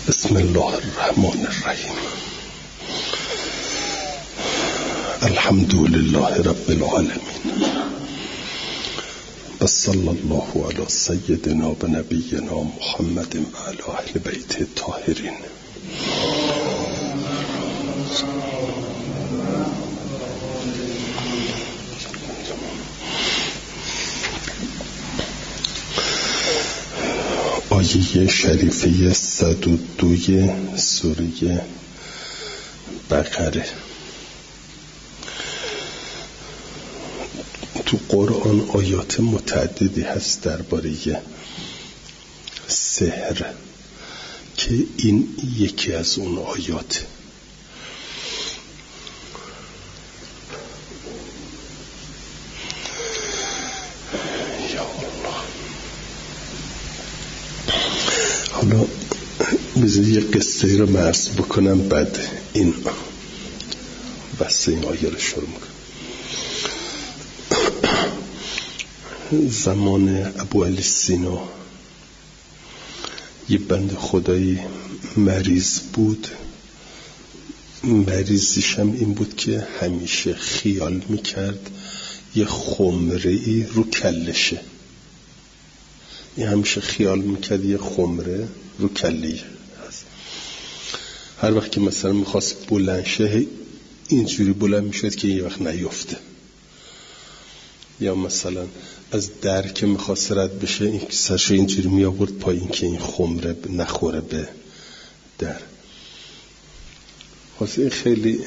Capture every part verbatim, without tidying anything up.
بسم الله الرحمن الرحیم. الحمد لله رب العالمین و صلی الله علی سیدنا و نبینا محمد و علی اهل بیت الطاهرین. آیه شریفه صد و دوی سوره بقره. تو قرآن آیات متعددی هست درباره سحر که این یکی از اون آیات. حالا بذار یه قصه رو مرز بکنم، بعد این بس این آیه رو شروع میکنم. زمان ابو علی سینا یه بند خدایی مریض بود. مریضیش هم این بود که همیشه خیال میکرد یه خمره ای رو کلشه. این همیشه خیال میکرد یه خمره رو کلی هست. هر وقت که مثلا میخواست بلند شه اینجوری بلند میشد که یه وقت نیفته، یا مثلا از در که میخواست رد بشه این سرشو اینجوری میآورد پایین که این خمره نخوره به در. خاصه این خیلی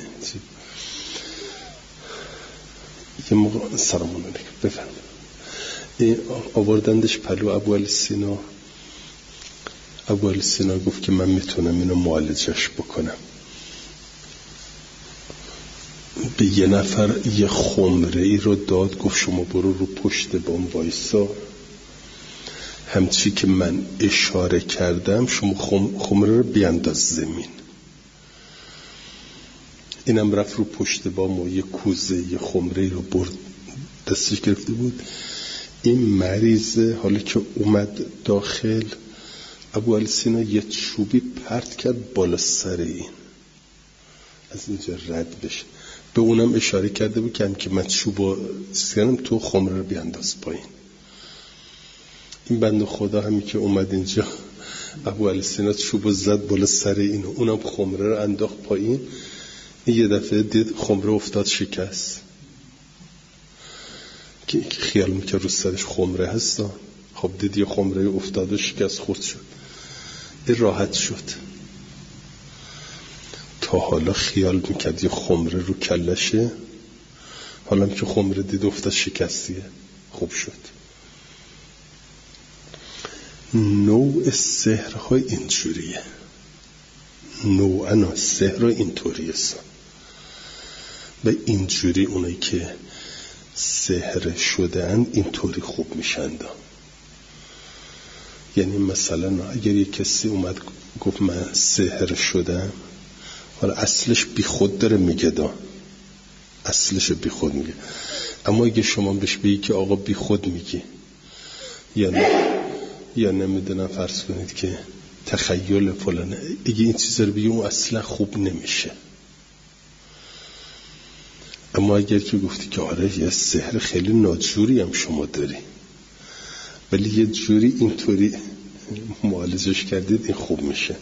یه موقع سلام علیکم بفرمایید آوردندش پلو ابو علی سینا. ابو علی سینا گفت که من میتونم اینو معالجش بکنم. به یه نفر یه خمره ای رو داد، گفت شما برو رو پشت بام وایسا، همچی که من اشاره کردم شما خم... خمره رو بیانداز زمین. اینم رفت رو پشت بام و یه کوزه یه خمره ای رو برد دستش گرفته بود. این مریضه حالا که اومد داخل، ابو علی سینا یه چوبی پرت کرد بالا سر این، از اینجا رد بشه. به اونم اشاره کرده بود که هم که من چوبو سیانم تو خمره رو بیانداز پایین. این بنده خدا همی که اومد اینجا ابو علی سینا چوبو زد بالا سر اینو، اونم خمره رو انداخت پایین. این یه دفعه دید خمره افتاد شکست، که خیال میکرد رو سرش خمره هستا. خب دید یه خمره افتاد و شکست خورد شد. این راحت شد. تا حالا خیال میکرد یه خمره رو کلشه، حالا که خمره دید افتاد شکستیه، خوب شد. نوع سحرهای اینجوریه، نوعا سحر اینطوریه و اینجوری اونایی که سحر شدن اینطوری خوب میشن. یعنی مثلا اگر یک کسی اومد گفت من سحر شدم، حالا اصلش بی خود داره میگه دا اصلش بی خود میگه، اما اگه شما بهش بگی که آقا بی خود میگی یا نه یا نمیدونم فرض کنید که تخیل فلانه، اگه این چیز رو بگی اون اصلا خوب نمیشه. اما اگر که گفتی که آره یه سحر خیلی ناجوری هم شما داری ولی یه جوری اینطوری معالجش کردید، این خوب میشه.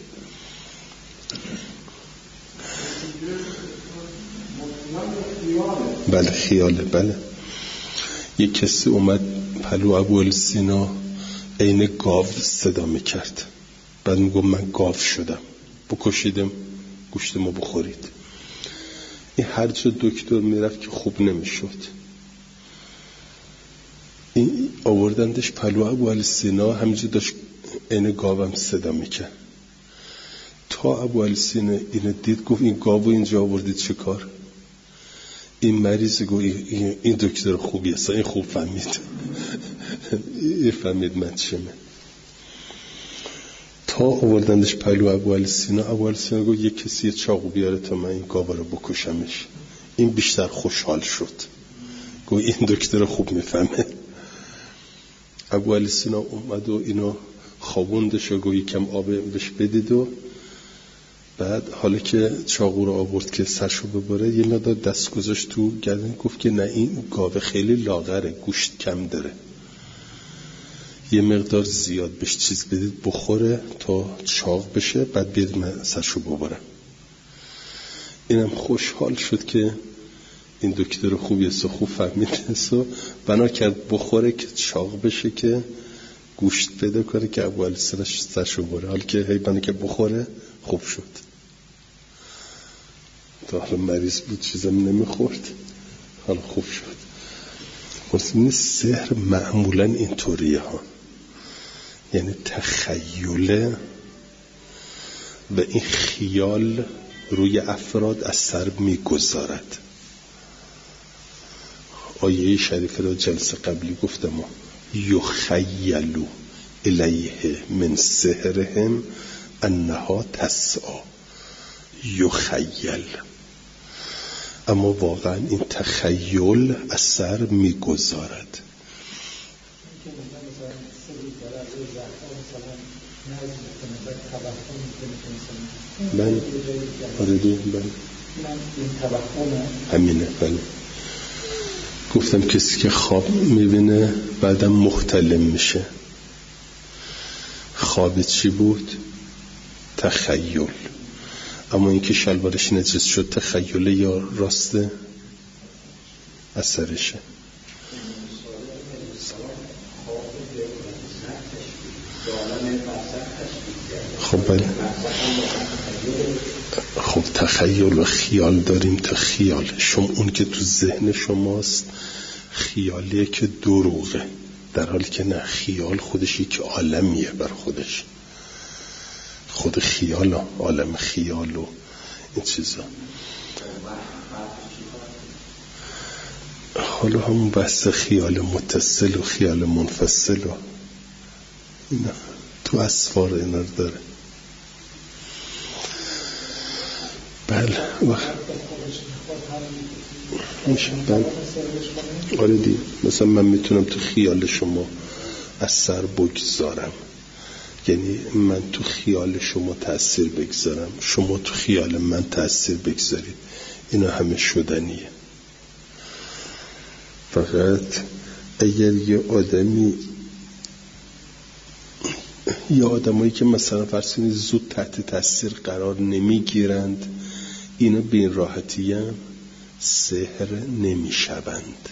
بله خیاله. بله یه کسی اومد پلو ابو علی سینا عین گاو صدا میکرد، بعد میگم من گاو شدم، بکشیدم گوشت ما بخورید. این هر جا دکتر میرفت که خوب نمیشد. این آوردندش پلو ابو علی سینا، همینجا داشت این گاوم صدا میکرد. تا ابو علی سینا اینو دید گفت این گاو اینجا آوردید چه کار؟ این مریض گفت این دکتر خوبیه، این خوب فهمید این فهمید من چمه. تا آوردندش پلو ابو علی سینا، ابو علی سینا گفت یک کسی یه چاقو بیاره تا من این گاو رو بکشمش. این بیشتر خوشحال شد، گفت این دکتر خوب میفهمه. ابو علی سینا اومد و اینو خوابوندش و گویی کم آب بهش بدید و بعد حالا که چاقو رو آورد که سرشو ببره یه مقدار دست گذاشت تو گردن، گفت که نه این گاوه خیلی لاغره، گوشت کم داره، یه مقدار زیاد بهش چیز بدید بخوره تا چاق بشه، بعد بیاد من سرشو ببرم. اینم خوشحال شد که این دکتر خوبی است و خوب فهمیده است و بنا کرد بخوره که چاق بشه که گوشت پیدا کنه که اول سرش سرشو بره. حال که هی بنا که بخوره خوب شد. تا حالا مریض بود چیزم نمیخورد، حالا خوب شد. این سحر معمولا اینطوریه ها، یعنی تخیله و این خیال روی افراد اثر میگذارد. آیه شریفه را جلسه قبلی گفتم، یخیلو الیه من سحرهم انها تسعی، یخیل، اما واقعا این تخیل اثر میگذارد. من آردی من همینه. بله گفتم کسی که خواب میبینه بعدم مختلم میشه. خواب چی بود؟ تخیل. اما اینکه شلوارش نجس شد تخیله یا راسته؟ اثرشه. خب بله، خب تخیل و خیال داریم. تا خیال شما اون که تو ذهن شماست خیالیه که دروغه، در حالی که نه، خیال خودش یک عالمیه بر خودش، خود خیال، عالم خیال و این چیزا. حالا همون بحث خیال متصل و خیال منفصل و اینا تو اسفار اینا رو داره. بله میشه. بله آره دی، مثلا من میتونم تو خیال شما اثر بگذارم، یعنی من تو خیال شما تأثیر بگذارم، شما تو خیال من تأثیر بگذارید. اینا همه شدنیه. فقط اگر یه آدمی یا آدمایی که مثلا فرض کنید زود تحت تاثیر قرار نمیگیرند، اینا به این راحتی هم سحر نمیشوند.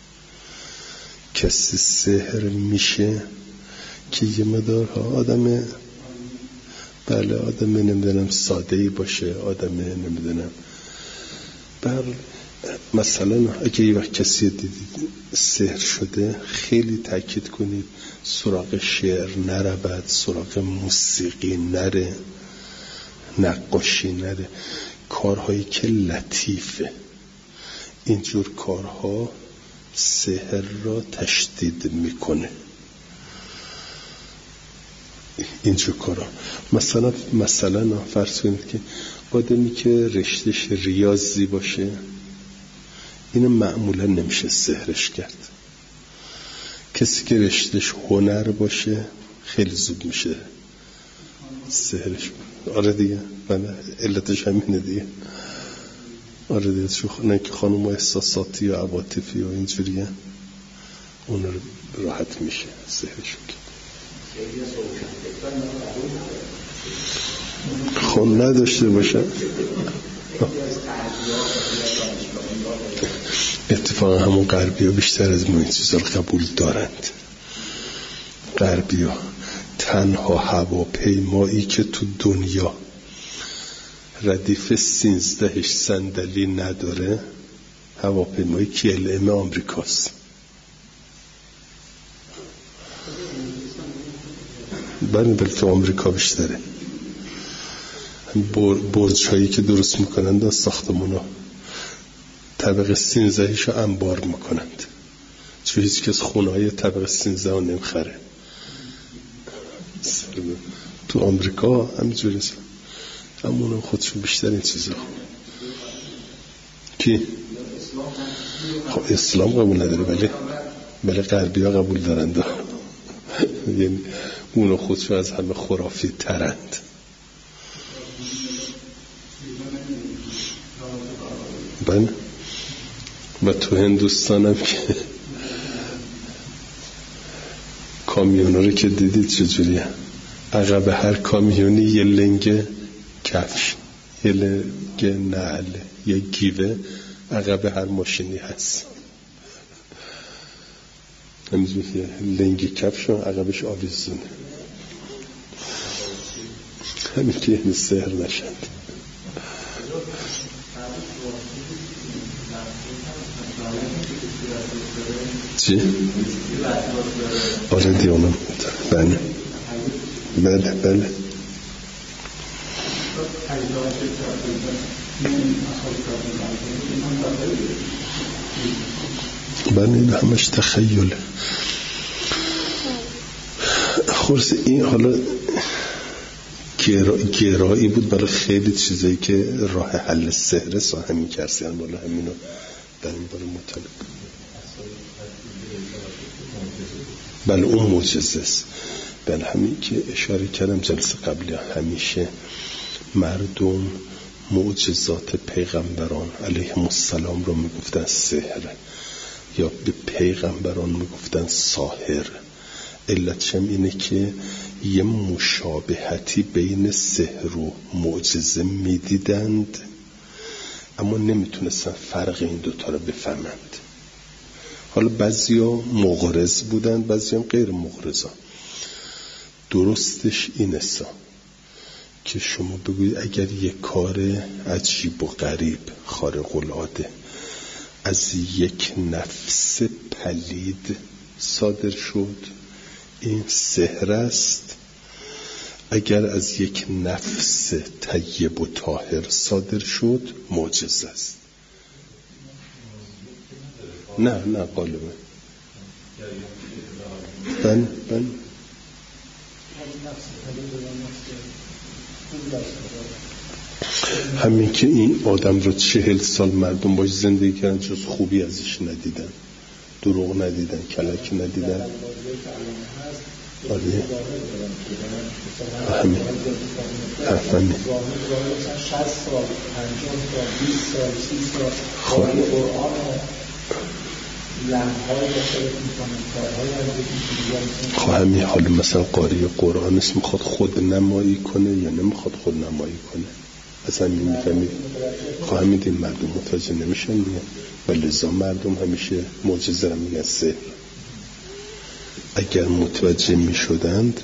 کسی سحر میشه که یه مدارها آدم، بله آدم نمیدونم ساده‌ای باشه، آدم نمیدونم بر مثلا اگه یه وقت کسی دیدید سحر شده، خیلی تاکید کنید سراغ شعر نرود، سراغ موسیقی نره، نقاشی نره، کارهایی که لطیفه. اینجور کارها سحر را تشدید میکنه. اینجور کارها مثلا مثلا فرض کنید که آدمی که رشتهش ریاضی باشه، اینو معمولا نمیشه سحرش کرد. کسی که رشتهش هنر باشه خیلی زود میشه سحرش. آره دیگه، بله علتش همینه دیگه. آره دیگه، نه که خانم احساساتی و عواطفی و اینجوریه، اون رو راحت میشه سحرش کرد. خون نداشته باشه. اتفاقا همون غربی ها بیشتر از ما این چیزا رو قبول دارند. غربی ها تنها هواپیمایی که تو دنیا ردیف سینزدهش صندلی نداره هواپیمای کی ال ام آمریکاست. بله بله تو آمریکا بیشتره. برج هایی که درست میکنند از ساختمون ها طبقه سینزدهش رو انبار میکنند، چون هیچ کس خونه های طبقه سینزده رو نمیخره. تو آمریکا همینجوری است، همون خودشون بیشتر این چیزا. کی؟ خب اسلام قبول نداره، ولی بله غربی ها قبول دارند. یعنی اونو خودشون از همه خرافی ترند. بله. و تو هندوستانم که کامیونا رو که دیدید چجوریه، عقب هر کامیونی یه لنگ کفش، یه لنگ نعله، یه گیوه عقب هر ماشینی هست. همینجور یه لنگ کفش و عقبش آویزونه، همین که یعنی سهر نشد. چی؟ آره دیونم. بله بله بله. بله این همش تخیله. خورس این حالا گرایی بود برای خیلی چیزایی که راه حل سحر ساهم می‌کردن، بالا همینو در این باره مطالعه. بله اون معجزه است. بله همین که اشاره کردم جلسه قبلی، همیشه مردم معجزات پیغمبران علیهم السلام رو میگفتن سحر، یا به پیغمبران میگفتن ساحر. علتشم اینه که یه مشابهتی بین سحر و معجزه میدیدند، اما نمیتونستن فرق این دوتا رو بفهمند. حالا بعضیا مغرض بودن، بعضیا غیر مغرضا. درستش اینسا که شما بگوید اگر یک کار عجیب و غریب خارق العاده از یک نفس پلید صادر شد، این سحر است. اگر از یک نفس طیب و طاهر صادر شد معجزه است. نه نه غالبا بن بن همین که این آدم رو چهل سال مردم باش زندگی کردن، جز خوبی ازش ندیدن، دروغ ندیدن، کلک ندیدن. آره همین همین خب خب همین حالا مثلا قاری قرآن است، میخواد خود نمایی کنه یا نمیخواد خود نمایی کنه، از همین میفهمید. خب همین این مردم متوجه نمیشن دیگه، و لذا مردم همیشه معجزه رو میگن سحر. اگر متوجه میشدند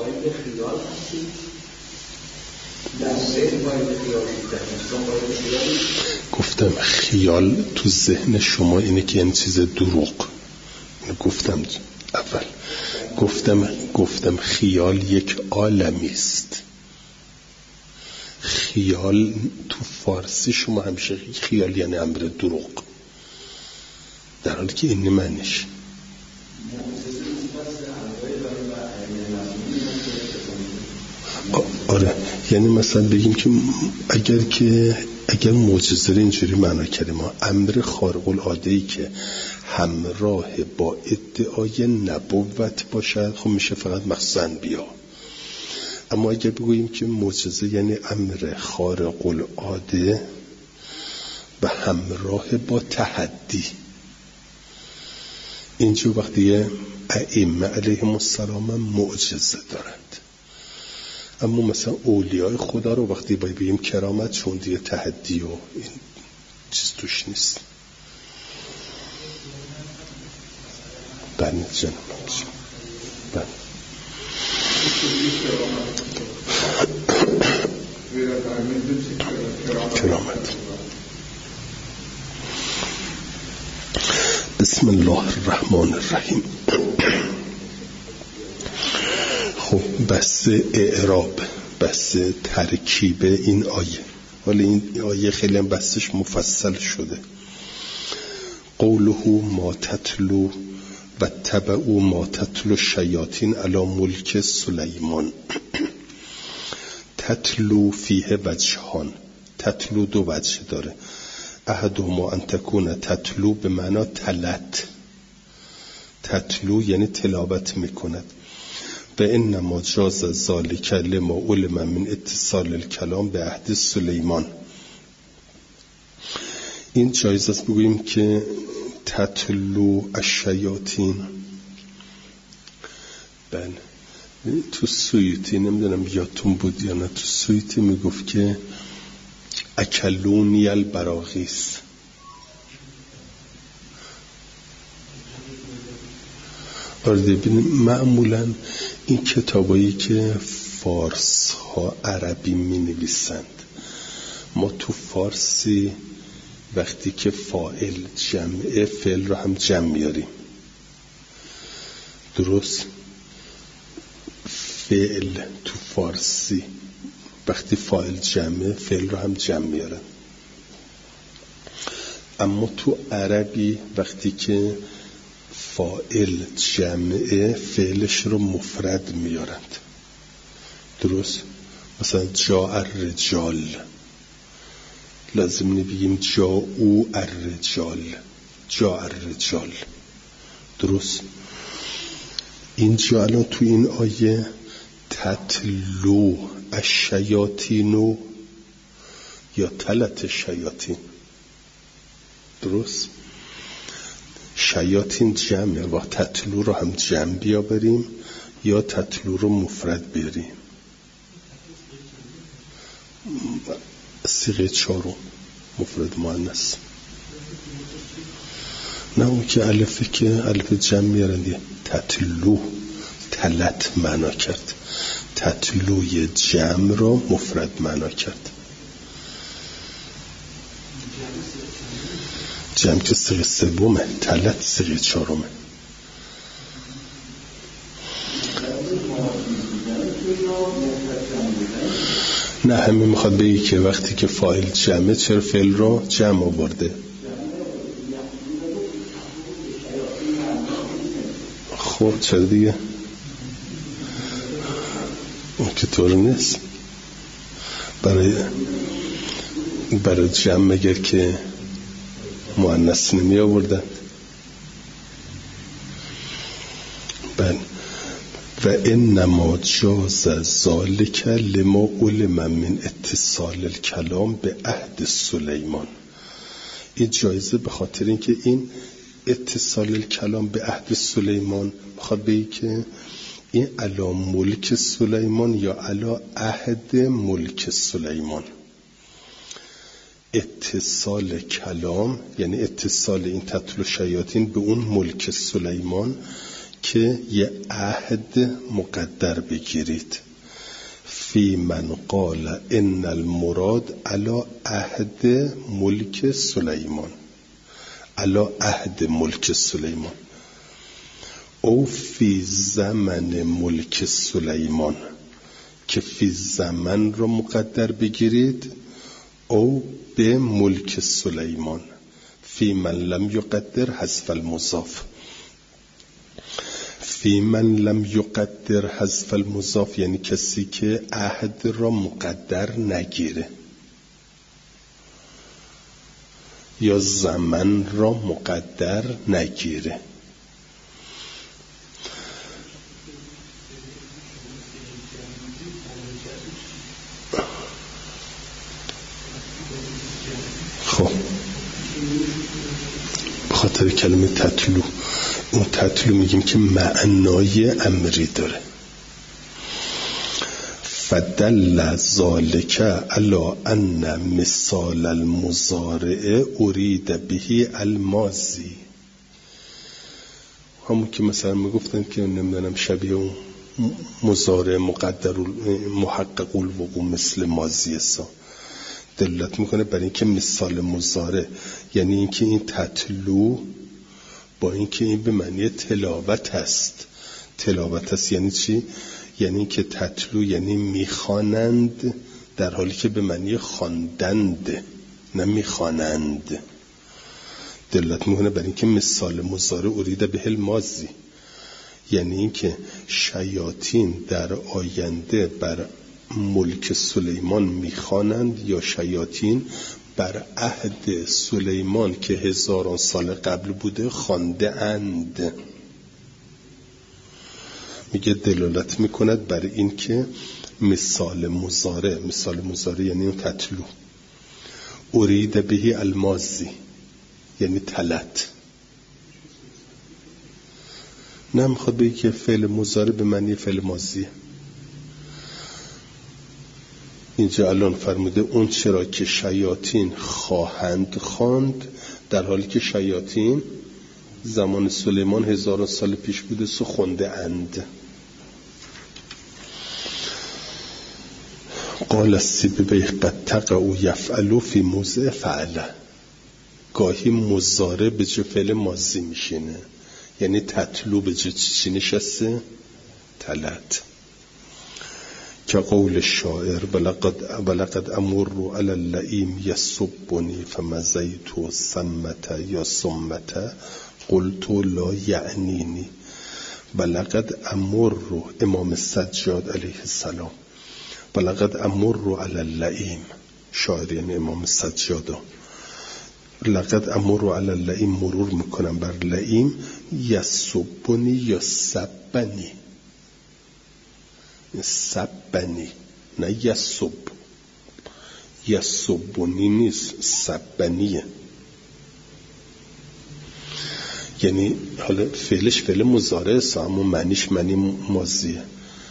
گفتم خیال تو ذهن شما اینه که این چیز دروغ. گفتم اول گفتم گفتم خیال یک عالمی است. خیال تو فارسی شما همیشه خیال یعنی امر دروغ، در حالی که این معنیش آره. یعنی مثلا بگیم که اگر که اگر معجزه اینجوری معنا کردیم ما امر خارق العاده‌ای که همراه با ادعای نبوت باشد، خب میشه فقط مخصوص انبیا. اما اگر بگوییم که معجزه یعنی امر خارق العاده به همراه با تحدی، اینجا وقتی ائمه علیهم السلام معجزه دارند. اما مثلا اولیای خدا رو وقتی باید بگیم کرامت، چون دیگه تحدی و این چیز توش نیست. بله جناب بله کرامت. بسم الله الرحمن الرحیم. خب بس اعراب، بس ترکیب این آیه، ولی این آیه خیلی هم بسش مفصل شده. قوله ما تتلو و تبعو ما تتلو شیاطین علی ملک سلیمان. تتلو فیه وجهان، تتلو دو وجه داره. احدهما ان تکون تتلو به معنا تلت، تتلو یعنی تلاوت میکند، و انما جاز ذالک لما علم من اتصال الکلام به عهد سلیمان. این جایز است بگوییم که تتلو الشیاطین، بله تو سویتی نمیدونم یادتون بود یا نه، تو سویتی میگفت که اکلونی البراغیث. آره ببینیم معمولا این کتابایی که فارس ها عربی می نویسند، ما تو فارسی وقتی که فاعل جمعه فعل رو هم جمع میاریم، درست؟ فعل تو فارسی وقتی فاعل جمعه فعل رو هم جمع میارن، اما تو عربی وقتی که فاعل جمعه فعلش رو مفرد میارند، درست؟ مثلا جاء الرجال لازم نبگیم جاءو الرجال، جاء الرجال، درست؟ اینجا الان تو این آیه تتلو الشیاطین یا تلت الشیاطین، درست؟ شیاطین جمع و تتلو رو هم جمع بیابریم یا تتلو رو مفرد بیاریم. صیغه چهارم مفرد مؤنث، نه اون که الفی که الف جمع میارن. تتلو تلت معنا کرد، تتلوی جمع رو مفرد معنا کرد. جمع که صیغه سومه، تلت صیغه چهارمه. نه همین میخواد بگی که وقتی که فاعل جمعه چرا فعل رو جمع آورده. خب چرا دیگه اون که طور نیست، برای برای جمع مگر که مؤنث نمی آوردند. بله و انما جاز ذالک لما علم من اتصال الکلام به عهد سلیمان. این جایزه به خاطر اینکه این اتصال الکلام به عهد سلیمان بخواد بگی که این علا ملک سلیمان یا علا عهد ملک سلیمان. اتصال کلام یعنی اتصال این تتلو شیاطین به اون ملک سلیمان که یه عهد مقدر بگیرید. فی من قال ان المراد علا عهد ملک سلیمان، علا عهد ملک سلیمان، او فی زمن ملک سلیمان که فی زمن رو مقدر بگیرید، او به ملک سلیمان. فی من لم یقدر حذف المضاف، فی من لم یقدر حذف المضاف یعنی کسی که عهد را مقدر نگیره یا زمان را مقدر نگیره. خب بخاطر کلمه تتلو، اون تتلو میگیم که معنای امری داره. فدل ذالک علی ان مثال المضارع ارید به الماضی. همون که مثلا میگفتن که نمیدونم شبیه اون مضارع مقدر محقق الوقوع مثل ماضی سا دلالت میکنه برای اینکه مثال مضارع یعنی اینکه این تتلو با اینکه این به معنی تلاوت است. تلاوت است یعنی چی؟ یعنی که تتلو یعنی میخوانند در حالی که به معنی خواندند نه میخوانند. دلالت میکنه برای اینکه مثال مضارع اریده به الماضی یعنی اینکه شیاطین در آینده بر ملک سلیمان میخوانند یا شیاطین بر عهد سلیمان که هزاران سال قبل بوده خوانده اند. میگه دلالت میکند بر این که مثال مضارع، مثال مضارع یعنی اون تتلو، ارید بهی الماضی یعنی تلت. نه میخواد بگه که فعل مضارع به معنی فعل ماضیه. اینجا الان فرموده اون چرا که شیاطین خواهند خواند، در حالی که شیاطین زمان سلیمان هزاران سال پیش بوده سو خونده اند. قال السیبوی قد تقع یفعل فی موضع فعل. گاهی مضارع به جای فعل ماضی میشینه، یعنی تتلو به جای چی نشسته؟ تلت. که قول شاعر بلقد, بلقد امر علی اللئیم یسبنی فمزیت سمت یا سمت قلت لا یعنینی. بلقد امر، امام سجاد علیه السلام، بلقد امر علی اللئیم، شاعر یعنی امام سجاد، لقد امر علی اللئیم، مرور میکنم بر لئیم، یسبنی یا سبنی، سبنی نه یسب، یسبنی نیست، سبنیه. یعنی حالا فعلش فعل مضارع است اما معنیش معنی ماضیه.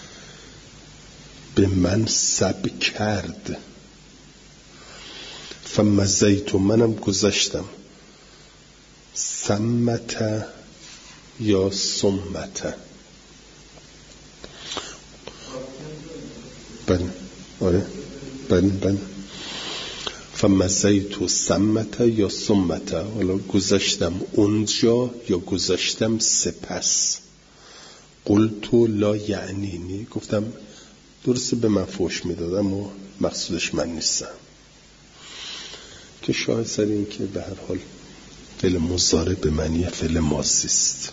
به من سب کرد. فمزیت، منم گذشتم، سمت یا سمت. بله آره بله بله. فمزیت سمت یا سمت، حالا گذشتم اونجا یا گذشتم سپس. قلت لا یعنینی، گفتم درسته به من فوش میدادم و مقصودش من نیستم. که شاهد سر این که به هر حال فعل مضارع به معنی فعل ماضی است.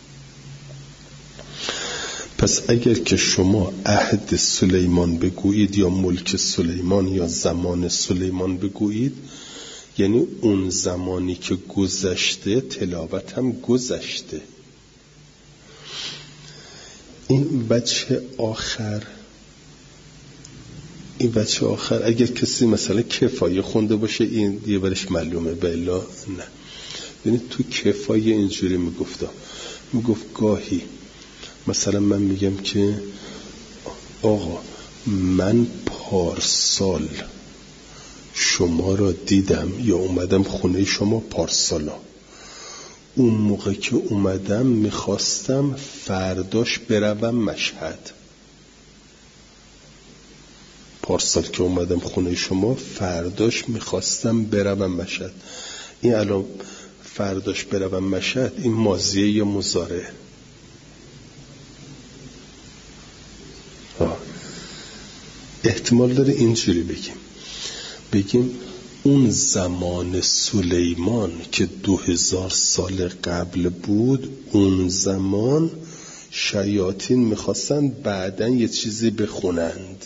پس اگر که شما عهد سلیمان بگویید یا ملک سلیمان یا زمان سلیمان بگویید، یعنی اون زمانی که گذشته تلاوت هم گذشته. این وجه آخر این بچه آخر اگر کسی مثلا کفایه خونده باشه این یه برش معلومه، بلا نه. ببینید تو کفایه اینجوری میگفتا، میگفت گاهی مثلا من میگم که آقا من پارسال شما را دیدم یا اومدم خونه شما پارسالا، اون موقع که اومدم میخواستم فرداش بروم مشهد. پارسال که اومدم خونه شما فرداش میخواستم بروم مشهد. این الان فرداش بروم مشهد این ماضیه یا مضارعه؟ احتمال داره اینجوری بگیم بگیم اون زمان سلیمان که دو هزار سال قبل بود، اون زمان شیاطین میخواستن بعدن یه چیزی بخونند.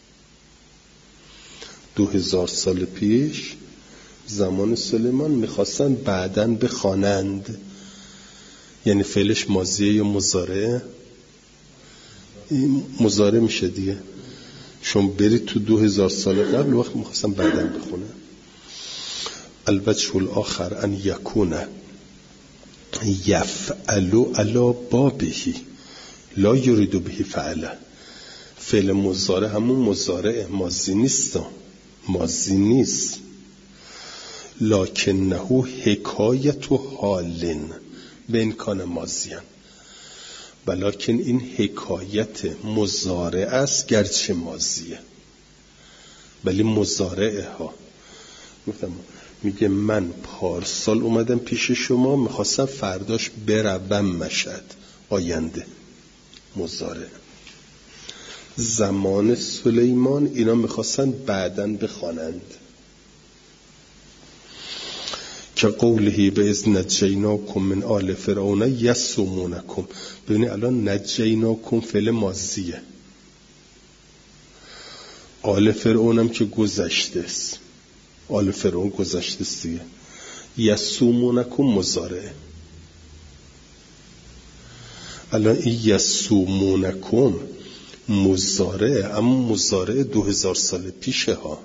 دو هزار سال پیش زمان سلیمان میخواستن بعدن بخوانند. یعنی فعلش ماضیه یا مضارعه؟ این مضارع میشه دیگه. شما برید تو دو هزار سال قبل وقت میخواستن بعدن بخونه. الوجه الاخر ان یکونه یفعلو علا بابهی لا یریدو بهی فعله. فعل مضارع همون مضارع، ماضی نیست، ماضی نیست. لکنه حکایت و حالن به امکان ماضیان، ولیکن این حکایت مضارع است گرچه ماضیه، ولی مضارعه ها. میگه من پارسال اومدم پیش شما میخواستم فرداش بروم مشهد، آینده مضارع. زمان سلیمان اینا میخواستن بعدن بخوانند. که قوله به از نجیناکم من آل فرعون یسومونکم. ببینید الان نجیناکم فعل ماضیه، آل فرعون هم که گذشته است، آل فرعون گذشته است دیگه. یسومونکم مضارعه. الان این یسومونکم مضارع، اما مضارع دو هزار سال پیشه ها،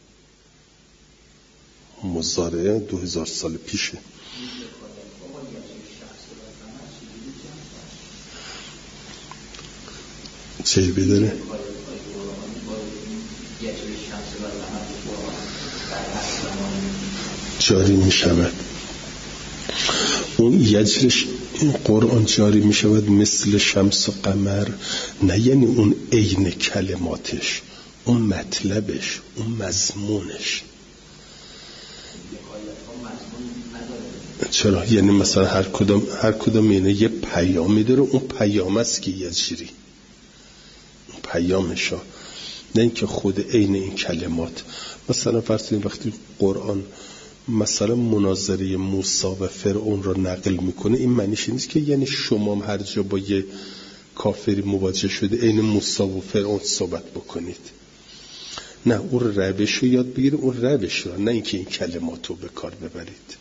مضارع دو هزار سال پیشه. چه بیداره؟ جاری می شود. اون یجرش این قرآن جاری می شود مثل شمس و قمر، نه یعنی اون عین کلماتش، اون مطلبش، اون مضمونش. چرا؟ یعنی مثلا هر کدام هر کدام اینه یه پیامی داره، اون پیام است که یجری، اون پیامشا، نه اینکه خود عین این کلمات. مثلا فرض کنید وقتی قرآن مثلا مناظره موسی و فرعون رو نقل میکنه، این معنیش نیست که یعنی شما هر جا با یه کافری مواجه شده عین موسی و فرعون صحبت بکنید. نه، اون روش رو یاد بگیرید، اون روش رو، نه اینکه این کلمات رو به کار ببرید.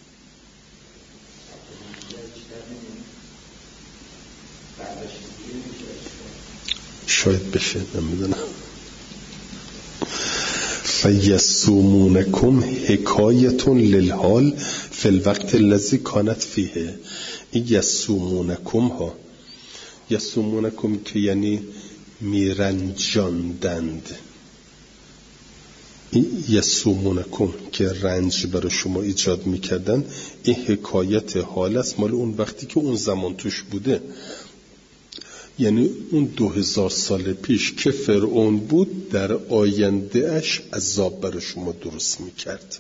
شاید بشه، نمیدونم. فیسومونکم حکایتون للحال فی الوقت الذی کانت فیه. این یسومونکم ها، یسومونکم که یعنی میرنجاندند، این یسومونکم که رنج برای شما ایجاد میکردن، این حکایت حال است مال اون وقتی که اون زمان توش بوده، یعنی اون دو هزار سال پیش که فرعون بود در آینده اش عذاب برای شما درست میکرد.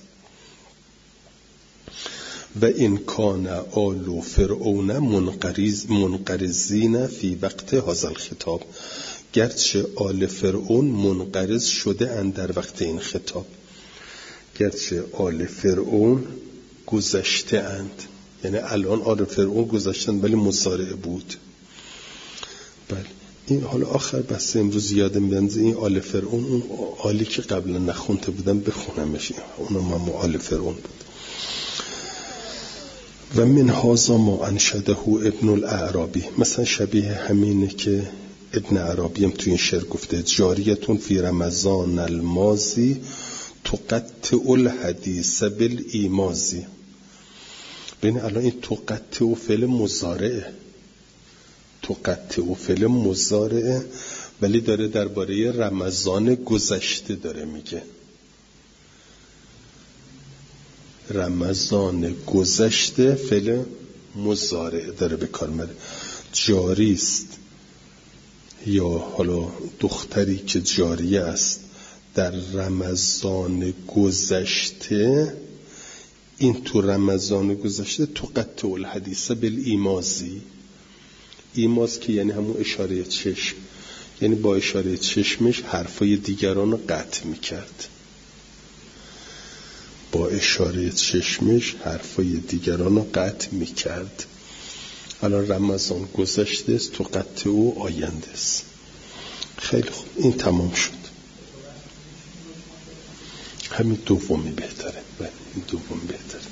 و این کان آل فرعون منقرض منقرضین فی وقت هذا الخطاب، گرچه آل فرعون منقرض شده اند در وقت این خطاب، گرچه آل فرعون گذشته اند، یعنی الان آل فرعون گذشتن ولی مضارع بود. بله، این حالا آخر بحث امروز یادم میاد این آل فرعون، اون آلی که قبلا نخونده بودم بخونمش، اونم هم آل فرعون بود. و من هذا ما انشده ابن الاعرابی، مثلا شبیه همینه که ابن عربی هم تو این شعر گفته جاریتون فی رمضان الماضی تقطع الحدیث بالایمازی. ببین الان این تقطع و فعل مضارعه، تقطع و فعل مضارعه، ولی داره درباره رمضان گذشته داره میگه. رمضان گذشته فعل مضارع داره به کار میبره. جاری است، یا حالا دختری که جاریه است در رمضان گذشته، این تو رمضان گذشته تقطع الحدیث بالایمازی. ایماز که یعنی همون اشاره چشم، یعنی با اشاره چشمش حرفای دیگران رو قطع میکرد، با اشاره چشمش حرفای دیگران رو قطع میکرد. الان رمضان گذشته است، تقطع و آینده است. خیلی خوب، این تمام شد. همین دومی بهتره، بله این دوم بهتره.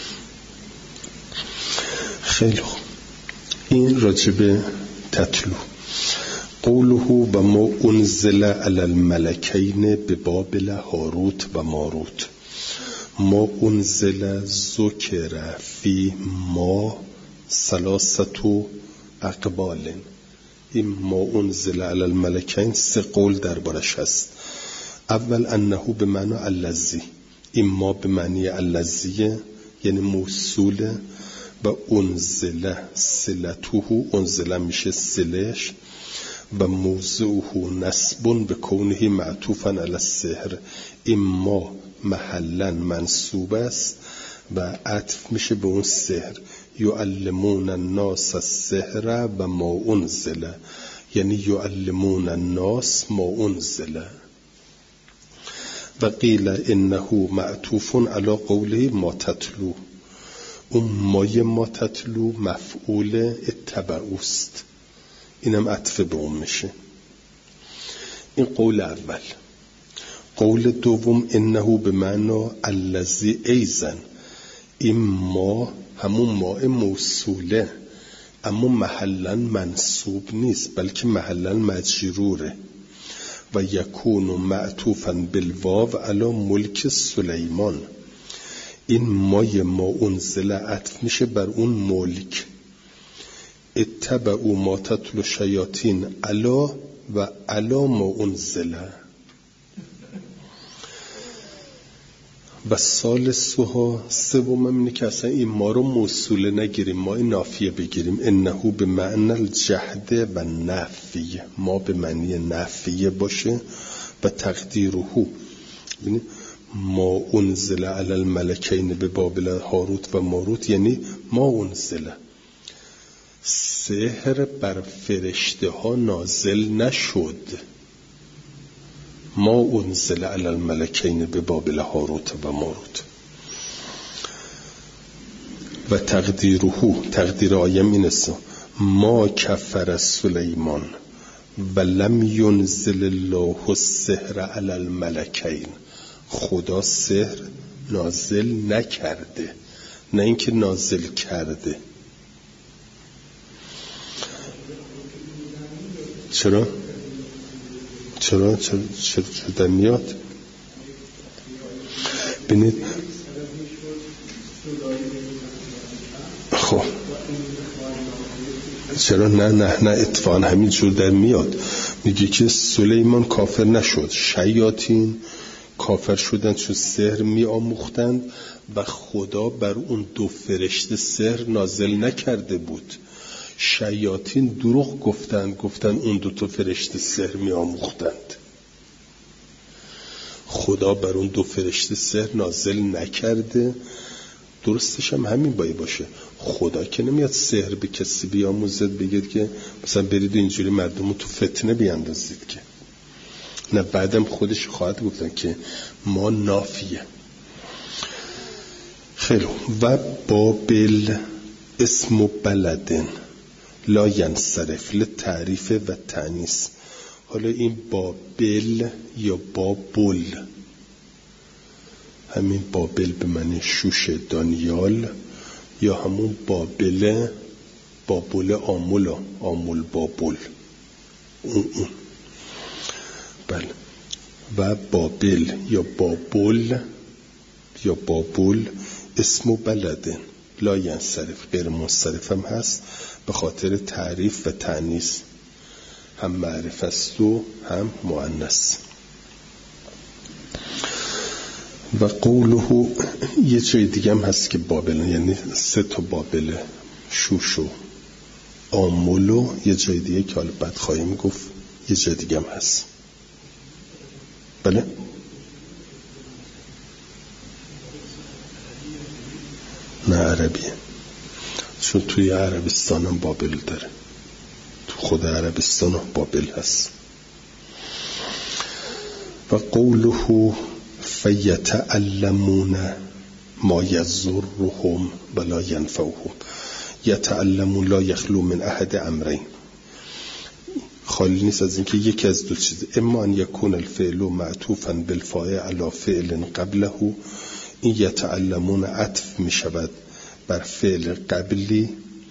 خیلی خوب، این راجب تتلو. قوله و ما انزل علی الملکین ببابل هاروت و ماروت. ما انزل ذکر فی ما ثلاثه اقبال. این ما انزل علی الملکین سه قول دربارش هست. اول انه به معنی الذی، این ما به معنی الذیه یعنی موصوله، و انزل صلته، انزل میشه صلش، و موضعه نسب به کونه معطوفا علی السحر. این ما محلا منصوب است و عطف میشه به اون سحر. یعلمون الناس السحر و ما انزل، یعنی یعلمون الناس ما انزل. و قیل انه معطوف علی قوله ما تتلو. اون مای ما تتلو مفعول اتبعوست، اینم عطف به اون میشه. این قول اول. قول دوم انه به معنی الذی ایزن. این ما همون ماء موصوله، اما محلا منصوب نیست بلکه محلا مجروره. و یکون معطوفا بالواو علی ملک سلیمان. این مای ما انزل عطف میشه بر اون ملک. اتبعوا ما تتلو الشیاطین علی و علی ما انزل. و ثالثها سوم اینه که اصلا این ما رو موصوله نگیریم، ما این نافیه بگیریم. انه به معنی الجهد و نفیه، ما به معنی نفیه باشه. و تقدیره یعنی ما انزل علی الملکین به بابل هاروت و ماروت، یعنی ما انزل سحر بر فرشته ها نازل نشد. ما انزل علی الملکین به بابل هاروت و ماروت. و تقدیره تقدیر آیم این است ما کفر سلیمان و لم ینزل الله السحر علی الملکین. خدا سحر نازل نکرده، نه اینکه نازل کرده. چرا؟ چرا؟ چرا؟ چرا در میاد؟ ببینید خب چرا؟ نه نه نه اتفاقا همین جور در میاد. میگه که سلیمان کافر نشد، شیاطین کافر شدن چون سحر می آموختند و خدا بر اون دو فرشته سحر نازل نکرده بود. شیاطین دروغ گفتند، گفتند اون دو تا فرشته سحر می آموختند. خدا بر اون دو فرشته سحر نازل نکرده. درستش هم همین باید باشه. خدا که نمیاد سحر به کسی بیاموزد بگید که مثلا برید اینجوری مردم رو تو فتنه بیاندازید که نه، بعدم خودش خواهد گفتن که ما نافیه. خیلی. و بابل اسم بلدن لا ینصرف للتعریف و تأنیث. حالا این بابل یا بابل، همین بابل به معنی شوش دانیال یا همون بابل بابل آمول آمول بابل اون اون بله. و بابل یا بابل یا بابل اسم بلدن لا ینصرف، غیر منصرف هم هست به خاطر تعریف و تأنیث، هم معرف است و هم مؤنث. و قوله یه جای دیگه هم هست که بابل یعنی سه تا بابل، شوش و آمول و یه جای دیگه که حالا بعد خواهیم گفت یه جای دیگه هم هست. بله نه عربیه، چون توی عربستان هم بابل داره، تو خود عربستان هم بابل هست. و قوله فیتعلمون ما یضرهم ولا ینفعهم. یتعلمون لا یخلو من احد امرین، خالی نیست از اینکه یکی از دو چیز، اما ان یکون الفعل معطوفا بالفاعل علی فعل قبله. این یتعلمون عطف می شود بر فعل قبلی،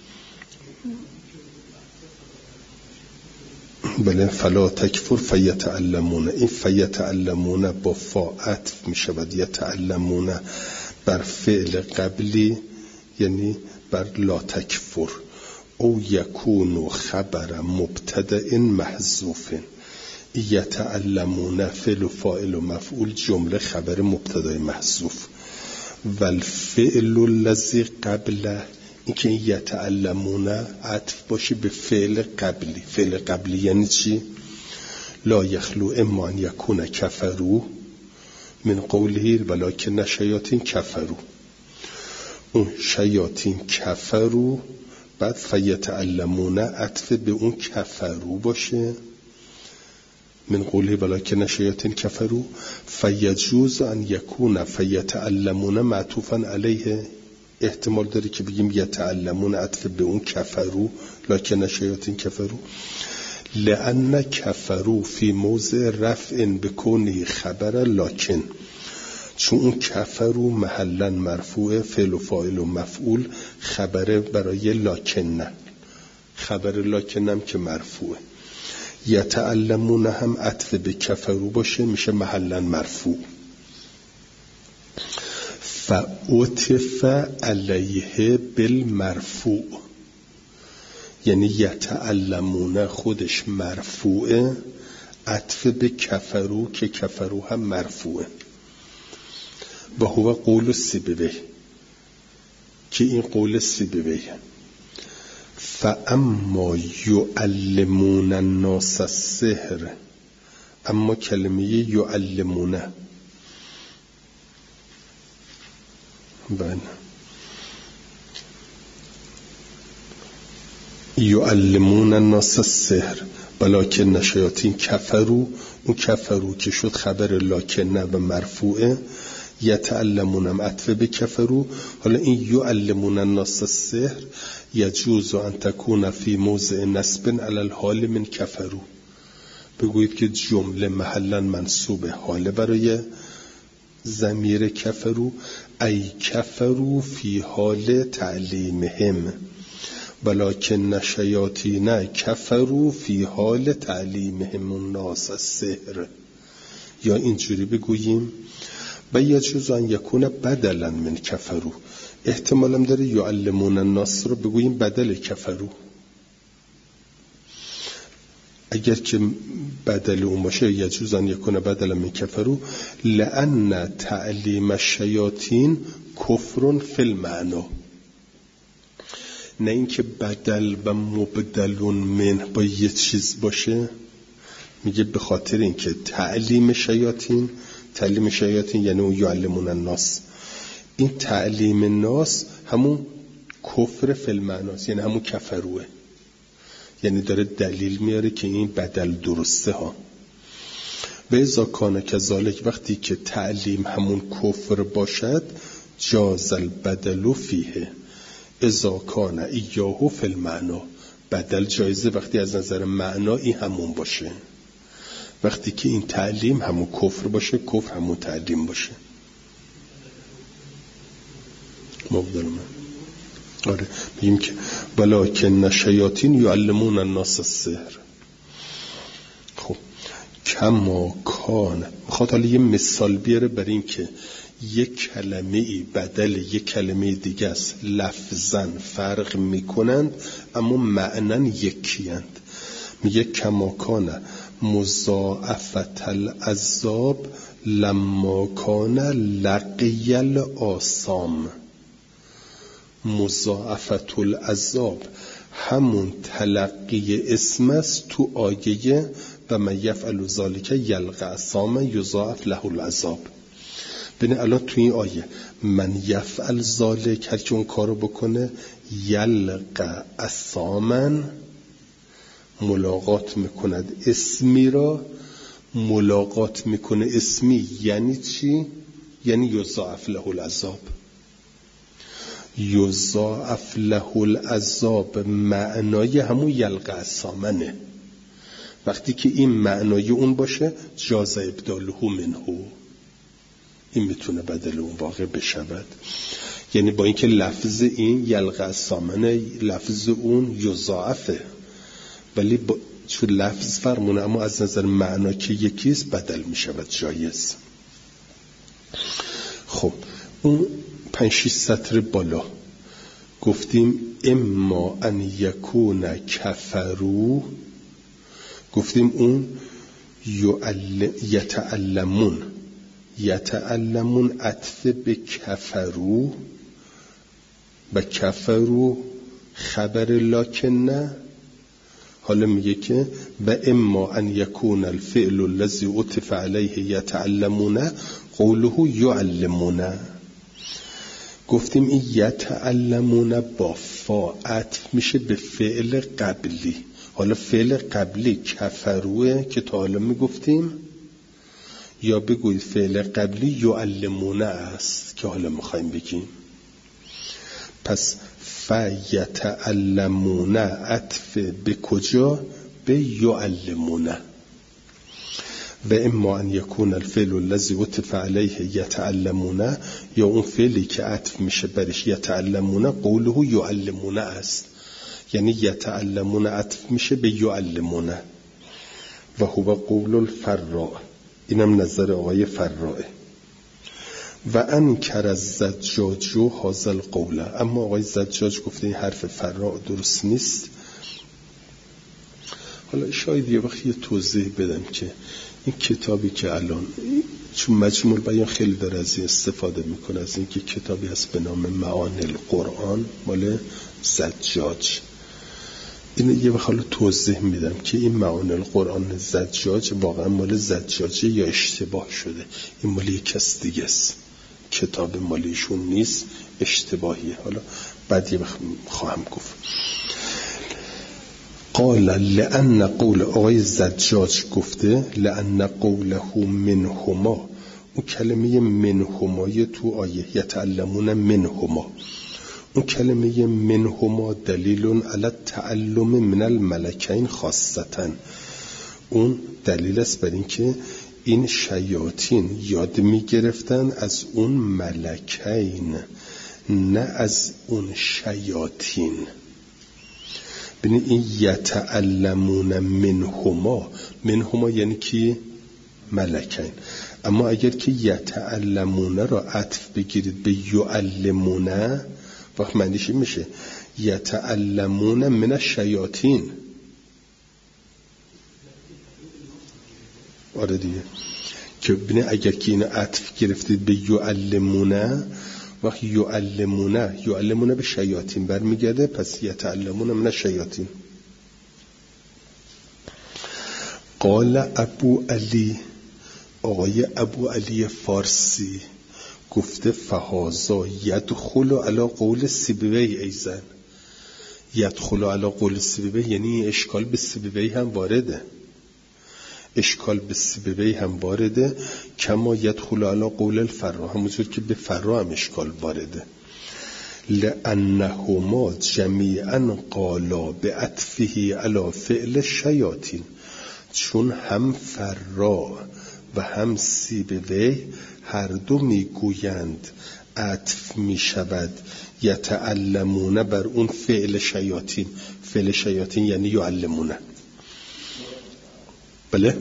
بله فلا تکفر فیتعلمون. این فیتعلمون با فا عطف می شود یتعلمون بر فعل قبلی یعنی بر لا تکفر. او یکون خبر مبتدأ محذوف. یتعلمون فعل و فاعل و مفعول جمله خبر مبتدای محذوف. والفعل الذی قبله، این که یتعلمون عطف باشه به فعل قبلی. فعل قبلی یعنی چی؟ لا یخلو اما ان یکون کفرو من قوله ولکن شیاطین کفرو. اون شیاطین کفرو، بعد فیتعلمون عطف به اون کفرو باشه من قوله ولکن شیاطین کفرو. فیجوز ان یکون فیتعلمون معطوفا علیه. احتمال داره که بگیم یتعلمون عطف به اون کفرو لکن شیاطین کفرو. لأن کفرو فی موضع رفع بکونه خبر لکن، چون اون کفرو محلا مرفوع، فعل و فاعل و مفعول خبره برای لکن نه. خبر لکنم که مرفوعه. یتعلمون هم عطف به کفرو باشه میشه محلا مرفوع. فعطف علیه بالمرفوع، یعنی یتعلمون خودش مرفوعه، عطف به کفرو که کفرو هم مرفوعه. و هو قول سیبوی، که این قول سیبوی. فاما یعلمون الناس السحر، اما کلمه یعلمون بله یعلمون الناس السحر ولکن شیاطین کفرو، اون کفرو که شد خبر لکنه و مرفوعه، یتعلمونم عطف به کفرو. حالا این یعلمون الناس السحر یجوز ان تکون فی موضع نصب علی الحال من کفرو، بگویید که جمله محلا منصوب حال برای ضمیر کفرو، ای کفرو فی حال تعلیمهم ولکن شیاطین کفرو فی حال تعلیمهم الناس السحر. یا اینجوری بگوییم و یجوز ان یکون بدلا من کفرو، احتمالم داره یعلمون الناس رو بگوییم بدل کفرو. اگر که بدل اون باشه یجوز ان یکون بدلا من کفرو، لأن تعلیم الشیاطین کفر فی المعنی، نه اینکه بدل و مبدلون من با یه چیز باشه. میگه به خاطر اینکه تعلیم شیاطین، تعلیم شیاطین یعنی اون یعلمون الناس، این تعلیم الناس همون کفر فی المعنی، یعنی همون کفروه، یعنی داره دلیل میاره که این بدل درسته ها. و اذا کان کذالک، وقتی که تعلیم همون کفر باشد، جاز البدل فیه اذا کان ایاه فی المعنی، بدل جایزه وقتی از نظر معنا این همون باشه. وقتی که این تعلیم همون کفر باشه، کفر همون تعلیم باشه. مبدل من آره میگیم که ولکن شیاطین یعلمون الناس السحر. خب کما کان، میخواد حالا یه مثال بیاره برای این که یک کلمه ای بدل یک کلمه دیگه است، لفظاً فرق میکنند اما معنن یکیند. میگه کما کان مضاعفت العذاب لما کان لقی الآثام. مضاعفت العذاب همون تلقی اسم است تو آیه و من یفعل ذلک یلقی اثاما یضاعف له العذاب. ببین الان تو این آیه من یفعل ذلک، هر کی اون کارو بکنه، یلقی اثاما ملاقات میکند اسمی را. ملاقات میکنه اسمی یعنی چی؟ یعنی یضاعف له العذاب. یضاعف له العذاب معنای همون یلقی اثامنه. وقتی که این معنای اون باشه جاز ابداله منه، این میتونه بدل اون واقع بشود. یعنی با اینکه لفظ این یلقی اثامنه، لفظ اون یضاعفه، ولی با چون لفظ فرمونه اما از نظر معنا که یکیست بدل میشود، جایز. خب اون پنج شش سطر بالا گفتیم اما ان یکون کفرو، گفتیم اون یتعلمون یتعلمون عطف به کفرو و کفرو خبر لکنه. حالا میگه که و اما ان یکون الفعل الذی عطف علیه یتعلمون قوله یعلمون. گفتیم این یتعلمون با فا عطف میشه به فعل قبلی. حالا فعل قبلی کفروه که تا حالا میگفتیم، یا بگوید فعل قبلی یعلمون است که حالا میخوایم بگیم. پس فیتعلمون عطف به کجا؟ به یعلمون. و اما ان یکون الفعل الذی عطف علیه یتعلمون، یا اون فعلی که عطف میشه برش یتعلمون قوله یعلمون است، یعنی یتعلمون عطف میشه به یعلمون. و هو قول الفراء، اینم نظر آقای فراء. و انکر الزجاج هذا القول، اما آقای زجاج گفته این حرف فراء درست نیست. حالا شاید یه وقت یه توضیح بدم که این کتابی که الان، چون مجموع بیان خیلی داره از این استفاده میکنه، از این که کتابی هست به نام معانی القرآن مال زجاج، این یه وقت حالا توضیح میدم که این معانی القرآن زجاج واقعا مال زجاجه یا اشتباه شده، این مال یک کس دیگه است، کتاب مالیشون نیست، اشتباهیه. حالا بعد یه وقت خواهم گفت. قال لأن قول، آقای زجاج گفته لأن قوله منهما، اون کلمه منهمای تو آیه یتعلمون منهما، اون کلمه منهما دلیل علی التعلم من الملکین خاصتا، اون دلیل است بر این که این شیاطین یاد می گرفتن از اون ملکین، نه از اون شیاطین. ببین این یتعلمون منهما، منهما یعنی کی؟ ملکین. اما اگر که یتعلمون را عطف بگیرید به یعلمون، وقت معنیش این میشه یتعلمون من الشیاطین. آره دیگه، که ببین اگر که این عطف گرفتید به یعلمون، وقت یعلمون یعلمون به شیاطین برمیگرده، پس یتعلمون من الشیاطین. قال ابو علی، آقای ابو علی فارسی گفته فهازا یدخل علی قول سیبوی ایزن، یدخل علی قول سیبوی یعنی اشکال به سیبوی هم وارده، اشکال به سیبوی هم وارده، کما یدخل علی قول الفراء، همونطور که به فراء هم اشکال وارده. لأنهما جمیعا قالا بعطفه علی فعل الشیاطین، چون هم فراء و هم سیبوی هر دو میگویند عطف میشود یتعلمون بر اون فعل شیاطین. فعل شیاطین یعنی یعلمون. بله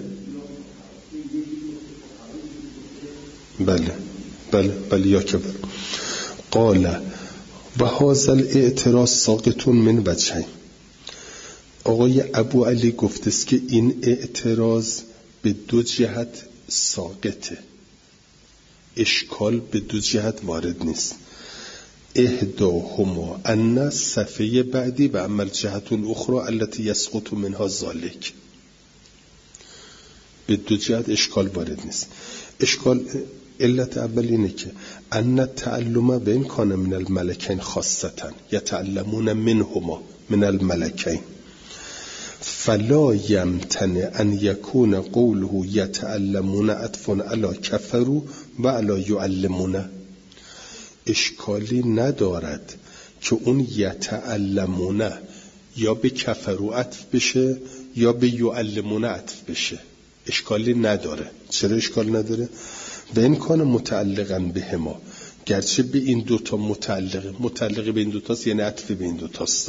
بله بله بله یا کبر. قال و هذا الاعتراض ساقط من وجهین، آقای ابو علی گفته است که این اعتراض به دو جهت ساقطه، اشکال به دو جهت وارد نیست. احداهما ان صفحه بعدی و اما الجهت الاخرى التي يسقط منها ذلك، به دو جهت اشکال وارد نیست. اشکال علت اول اینه که ان التعلم بین کان من الملکین خاصتا یتعلمون منهما من الملکین، فلا یمتنع ان یکون قوله یتعلمون عطف علی کفروا و علی یعلمون، اشکالی ندارد که اون یتعلمون یا به کفروا عطف بشه یا به یعلمون عطف بشه، اشکالی نداره. چرا اشکال نداره؟ و این کان متعلقا به ما، گرچه به این دوتا متعلقه، متعلقه به این دوتاست یعنی عطف به این دوتاست.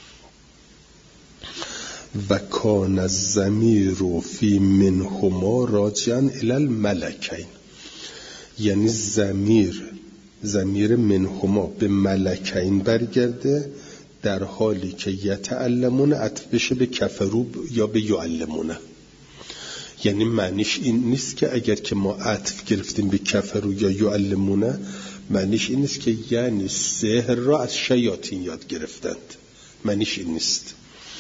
و کان الضمیر فی منهما راجعا الی الملکین، یعنی ضمیر ضمیر منهما به ملکین برگرده، در حالی که یتعلمون عطف بشه به کفروا یا به یعلمون. یعنی معنیش این نیست که اگر که ما عطف گرفتیم به کفروا یا یعلمون، معنیش این نیست که یعنی سحر را از شیاطین یاد گرفتند، معنیش این نیست.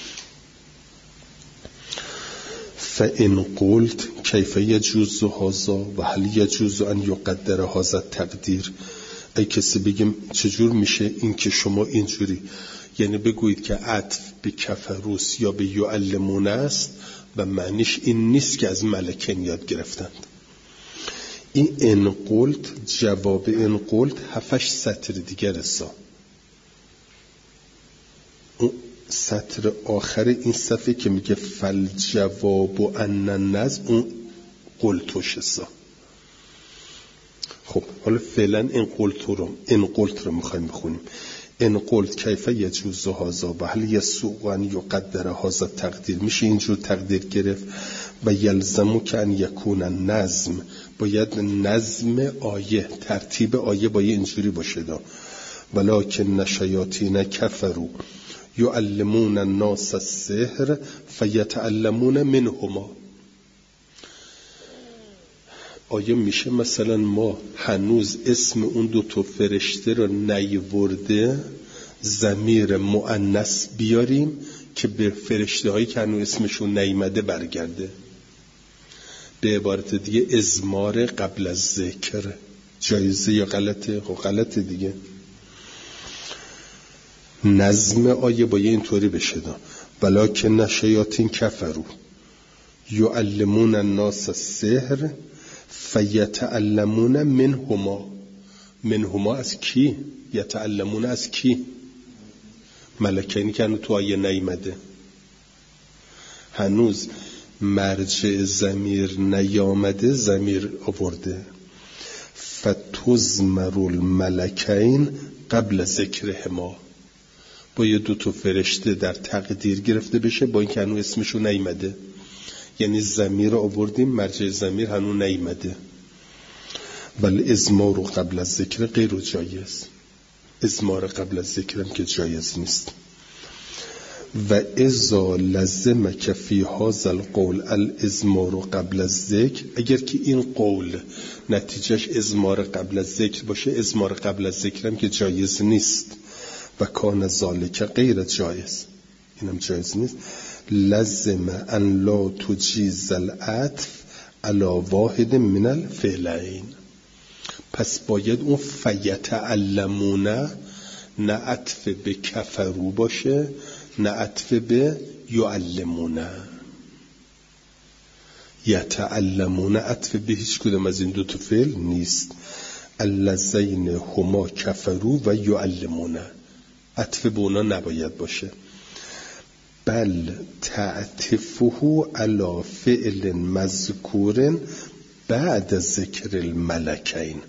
فإن قلت کیف یجوز هذا و هل یجوز ان یقدر هذا التقدیر، ای کسی بگیم چجور میشه این که شما اینجوری، یعنی بگویید که عطف به کفروس یا به یعلمون است و معنیش این نیست که از ملکین یاد گرفتند. این ان قلت، جواب ان قلت هفتش سطر دیگر است. اون سطر آخر این صفحه که میگه فل جواب و ان النظم، اون قلتوش است. خب حالا فعلا این قلت رو این قلت رو میخوایم بخونیم. ان قلت کیف یجوز هذا و هل یسوق ان یقدر هذا تقدیر، میشه اینجور تقدیر گرفت. و یلزمو که ان یکون نظم، باید نظم آیه، ترتیب آیه باید اینجوری باشه دا. ولکن شیاطین کفروا یعلمون الناس السحر فیتعلمون منهما. آیا میشه مثلا ما هنوز اسم اون دو تا فرشته رو نیورده ضمیر مؤنث بیاریم که به فرشته هایی که هنوز اسمشون نیامده برگرده؟ به عبارت دیگه ازمار قبل از ذکر جایزه یا غلطه؟ خب غلطه دیگه. نظم آیه باید اینطوری بشه دا. ولکن شیاطین کفروا یعلمون الناس السحر فیتعلمون منهما. منهما از کی؟ یتعلمون از کی؟ ملکینی که هنوز تو آیه نیامده، هنوز مرجع ضمیر نیامده، ضمیر آورده. فتزمر الملکین قبل ذکرهما، باید دو تا فرشته در تقدیر گرفته بشه با این که هنوز اسمشون نیامده. یعنی ضمیر رو آوردیم، مرجع ضمیر هنوز نیامده. ولی ازمار قبل از ذکر غیر جایز، ازمار قبل از ذکر هم که جایز نیست. و اذا لزمک فی هذا القول الازمار قبل از ذکر، اگر که این قول نتیجهش ازمار قبل از ذکر باشه، ازمار قبل از ذکر هم که جایز نیست. و کان ذالک غیر جایز، اینم جایز نیست. لزم ان لا تجیز العطف علی واحد من الفعلین، پس باید اون فیتعلمون نه عطف به کفرو باشه نه عطف به یعلمون. یتعلمون عطف به هیچ کدوم از این دو تا فعل نیست. الذین هما کفرو و یعلمون، عطف به اونا نباید باشه. بل تعطفه علی فعل مذکور بعد ذکر الملکین،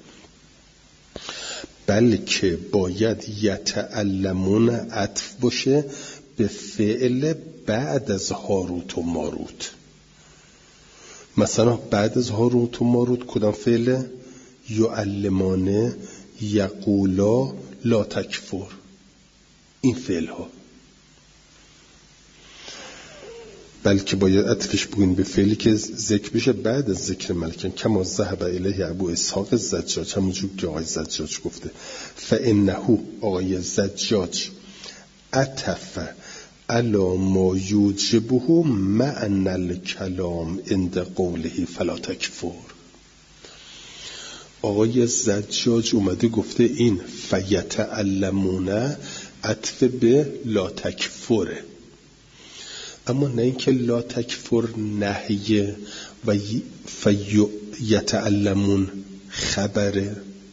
بلکه باید یتعلمون عطف باشه به فعل بعد از هاروت و ماروت. مثلا بعد از هاروت و ماروت کدام فعل؟ یعلمانه، یقولا، لا تکفر، این فعل ها. بلکه باید عطفش بگوین به فعلی که ذکر بشه بعد از ذکر ملکین. کما ذهب الیه ابو اسحاق الزجاج، همونجور که آقای زجاج گفته. فانه، آقای زجاج عطف علی ما یوجبه معنی الکلام عند قوله فلا تکفر. آقای زجاج اومده گفته این فیتعلمون عطف به لا تکفره، اما نه اینکه لا تکفر نهیه و فیتعلمون خبره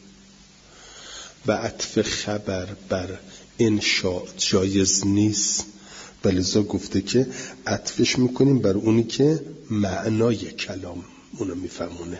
و عطف خبر بر انشاء جایز نیست. ولذا گفته که عطفش میکنیم بر اونی که معنای کلام اونو میفهمونه.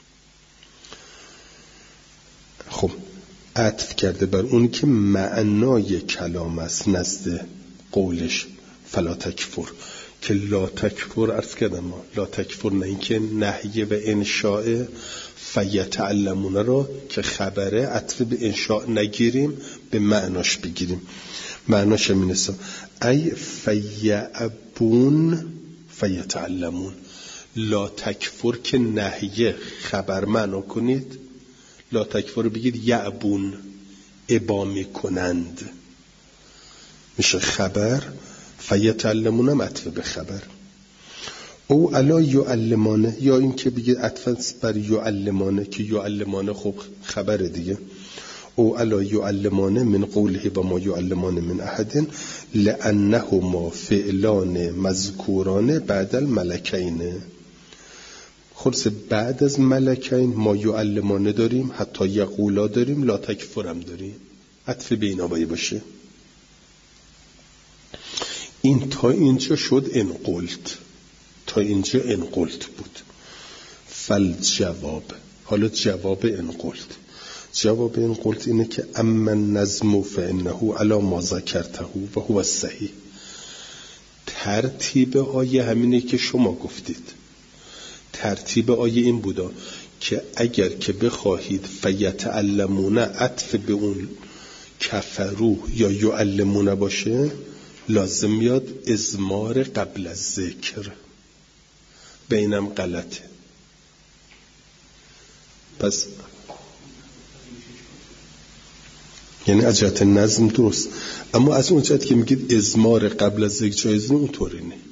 خب عطف کرده بر اونی که معنای کلام است نزد قولش فلا تکفر، که لا تکفر عرض کردم ما لا تکفر نه اینکه نهیه و انشاء. فیتعلمون را که خبره عطف به انشاء نگیریم، به معناش بگیریم. معناش همین است: ای فیعبون فیتعلمون. لا تکفر که نهیه خبر معنا کنید، لا تکفر بگید یعبون، ابا میکنند، میشه خبر. فیتعلمون هم عطف به خبر. او الا یعلمانه، یا این که بگید عطف بر یعلمانه که یعلمانه خب خبر دیگه. او الا یعلمانه من قوله و ما یعلمانه من احد لانهما فعلان مذکوران بعد الملکین. خلاص بعد از ملکین ما یعلمانه داریم، حتی یقولا داریم، لا تکفر هم داریم. عطف به اینا باشه. این تا اینجا شد ان قلت، تا اینجا ان قلت بود. فل جواب، حالا جواب ان قلت. جواب این قلت اینه که اما النظم فانه علی ما ذکرته و هو الصحیح. ترتیب آیه همینه که شما گفتید. ترتیب آیه این بودا که اگر که بخواهید فیتعلمون عطف به اون کفرو یا یعلمون باشه، لازم میاد اضمار قبل از ذکر. بینم غلطه. پس یعنی از جهت نظم درست، اما از اون جهت که میگید اضمار قبل از ذکر جایز نه، اونطوری نه.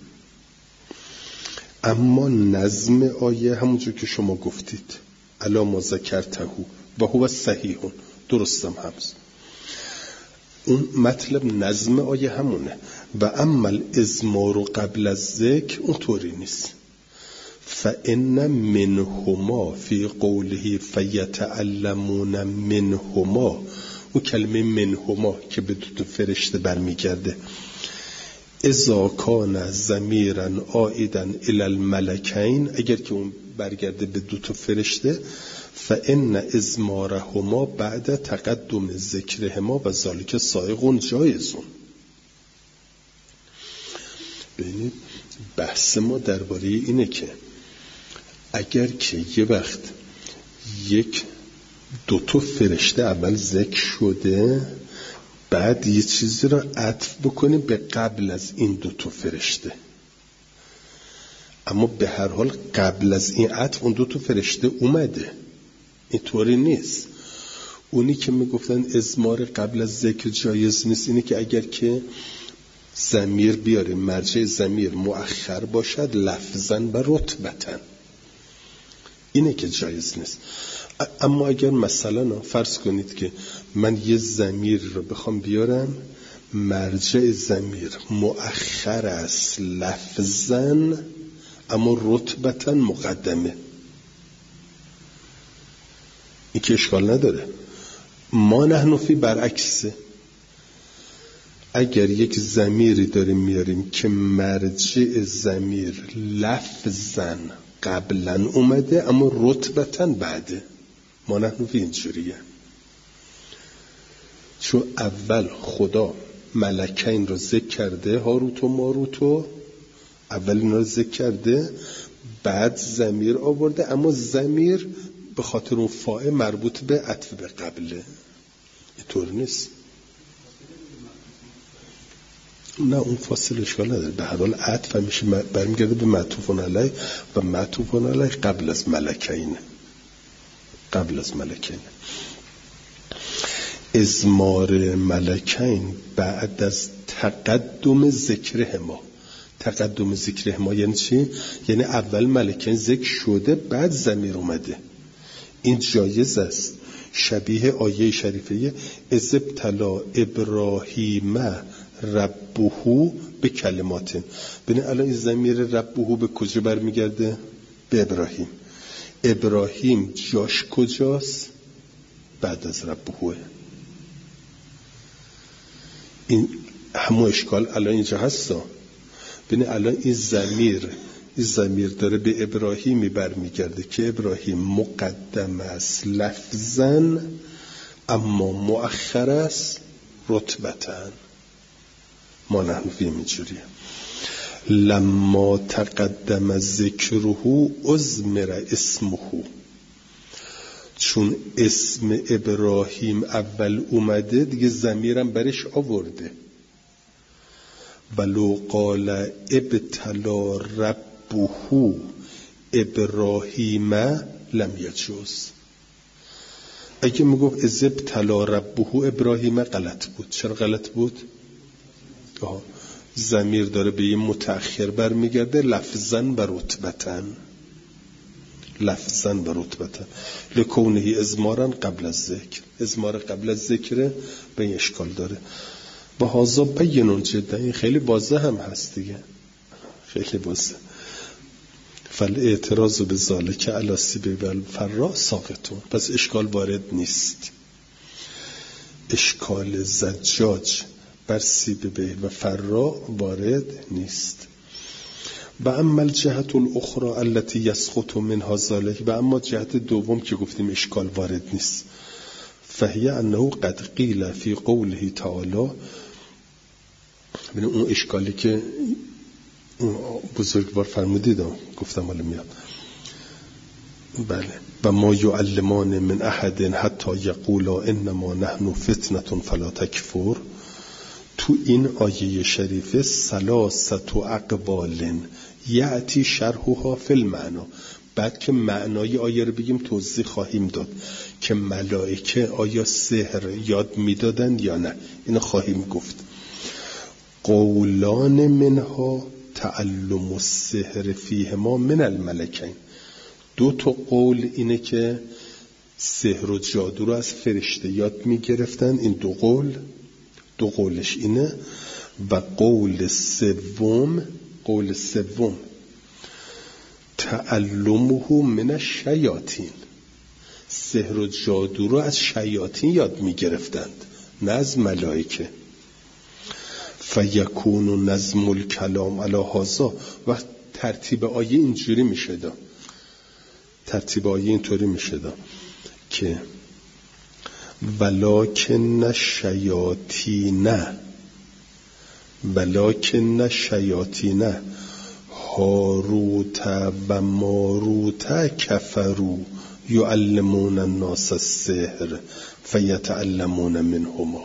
اما نظم آیه همونجور که شما گفتید الا ما ذکرته و هو صحیح، درستم هست. اون مطلب نظم آیه همونه. و اما الاضمار قبل از ذکر اونطوری نیست. فإن منهما فی قوله فیتعلمون منهما، اون کلمه منهما که به دو تا فرشته برمیگرده، اذا کان ضمیرا عائدا الی الملکین، اگر که اون برگرده به دو تا فرشته، فإن اضمارهما بعد تقدم ذکرهما و ذالک سائغ جایزون. ببینید بحث ما درباره اینه که اگر که یه وقت یک دو تا فرشته اول ذکر شده، بعد یه چیزی را عطف بکنیم به قبل از این دو تا فرشته، اما به هر حال قبل از این عطف اون دو تا فرشته اومده، اینطوری نیست. اونی که میگفتن اضمار قبل از ذکر جایز نیست اینه که اگر که ضمیر بیاریم مرجع ضمیر مؤخر باشد لفظاً و رتبتاً، اینه که جایز نیست. اما اگر مثلا فرض کنید که من یه ضمیر رو بخوام بیارم مرجع ضمیر مؤخر است لفظاً اما رتبتاً مقدمه، این که اشکال نداره. ما نحن فی برعکسه، اگر یک ضمیری داریم میاریم که مرجع ضمیر لفظاً قبلا اومده اما رتبتاً بعده، ما نحن فی اینجوریه. چون اول خدا ملکین رو ذکر کرده، هاروت و ماروت، اول اینا رو ذکر کرده، بعد ضمیر آورده، اما ضمیر به خاطر اون فاعل مربوط به عطف به قبله، اینطور نیست. نه اون فاصله اشکال نداره، به هر حال عطف همیشه برمیگرده به معطوف علیه و معطوف علیه قبل از ملکین، قبل از ملکین. اضمار ملکین بعد از تقدم ذکرهما. تقدم ذکرهما یعنی چی؟ یعنی اول ملکین ذکر شده بعد ضمیر اومده، این جایز است. شبیه آیه شریفه اذ ابتلی ابراهیم ربه به کلمات. ببین الان این ضمیر ربه به کجا برمیگرده؟ به ابراهیم. ابراهیم جاش کجاست؟ بعد از ربه. این همون اشکال الان اینجا هستا. ببین الان این ضمیر این ضمیر داره به ابراهیمی برمیگرده که ابراهیم مقدم است لفظاً اما مؤخر است رتبتاً. ما نحن فی اینجوریه. لما تقدم ذکره اضمر اسمه، چون اسم ابراهیم اول اومده دیگه ضمیرم برش آورده. ولو قال ابتلا ربه ابراهیم لم یجوز. اگه میگفت از ابتلا ربه ابراهیم غلط بود. چرا غلط بود؟ آه. ضمیر داره به این متأخر برمیگرده لفظاً و رتبتاً، لفظاً و رتبتاً لکونه ازماراً قبل از ذکر. ازمار قبل از ذکر به این اشکال داره. و هازا بینون جدا، این خیلی بازه هم هست دیگه، خیلی بازه. فل اعتراض به ذالک علی سیب الفرا ساقطون، پس اشکال وارد نیست. اشکال زجاج بر سیب و فرا وارد نیست. و اما الجهت الاخرى التي يسقط منها ذلك، و اما جهت دوم که گفتیم اشکال وارد نیست، فهی انه قد قیل فی قوله تعالی، ببین اون اشکالی که بزرگوار فرمودید گفتم حالا میاد. بله. و ما یعلمان من احد حتی یقولا انما نحن فتنة فلا تکفر. تو این آیه شریفه ثلاثت اقوال یأتی شرحها فی المعنا. بعد که معنای آیه رو بگیم توضیح خواهیم داد که ملائکه آیا سحر یاد میدادند یا نه، اینو خواهیم گفت. قولان منها تعلم السحر فیهما من الملکین. دو تا قول اینه که سحر و جادو رو از فرشته یاد میگرفتن، این دو قول، دو قولش اینه. و قول سوم، قول سوم تعلمه من الشیاطین، سحر و جادو رو از شیاطین یاد میگرفتند نه از ملائکه. فیکون نظم الکلام علی هذا. و ترتیب آیه اینجوری میشه دا، ترتیب آیه اینطوری میشه دا که ولکن الشیاطین ولکن الشیاطین هاروت و ماروت کفروا یعلمون الناس السحر فیتعلمون منهما.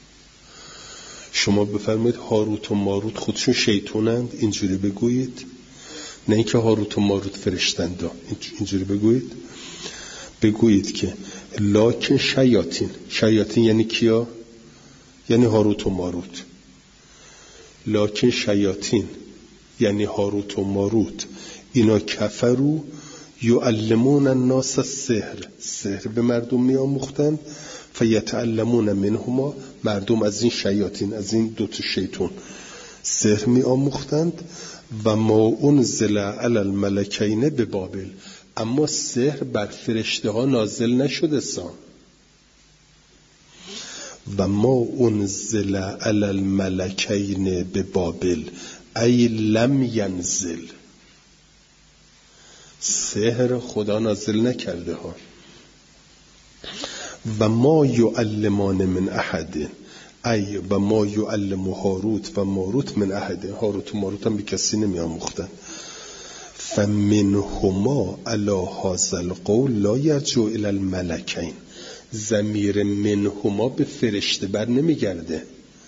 شما بفرمایید هاروت و ماروت خودشون شیطانند، اینجوری بگویید، نه اینکه هاروت و ماروت فرشتند، اینجوری بگویید. بگویید که لکن شیاطین، شیاطین یعنی کیا؟ یعنی هاروت و ماروت. لکن شیاطین یعنی هاروت و ماروت اینا کفرو یعلمون الناس السحر، سحر به مردم می آموختند. فیتعلمون منهما، مردم از این شیاطین، از این دوتا شیطان سحر می آموختند. و ما انزل علی الملکین به بابل، اما سحر بر فرشته ها نازل نشده سان. و ما انزل علی الملکین به بابل ای لم ینزل، سحر خدا نازل نکرده ها. و ما یعلمان من احد ای و ما یعلم هاروت و ماروت من احد، هاروت و ماروت هم به کسی نمی آموختن. فمنهما علی هذا القول لا یرجع الی الملکین، ضمیر منهما به فرشته بر نمیگرده،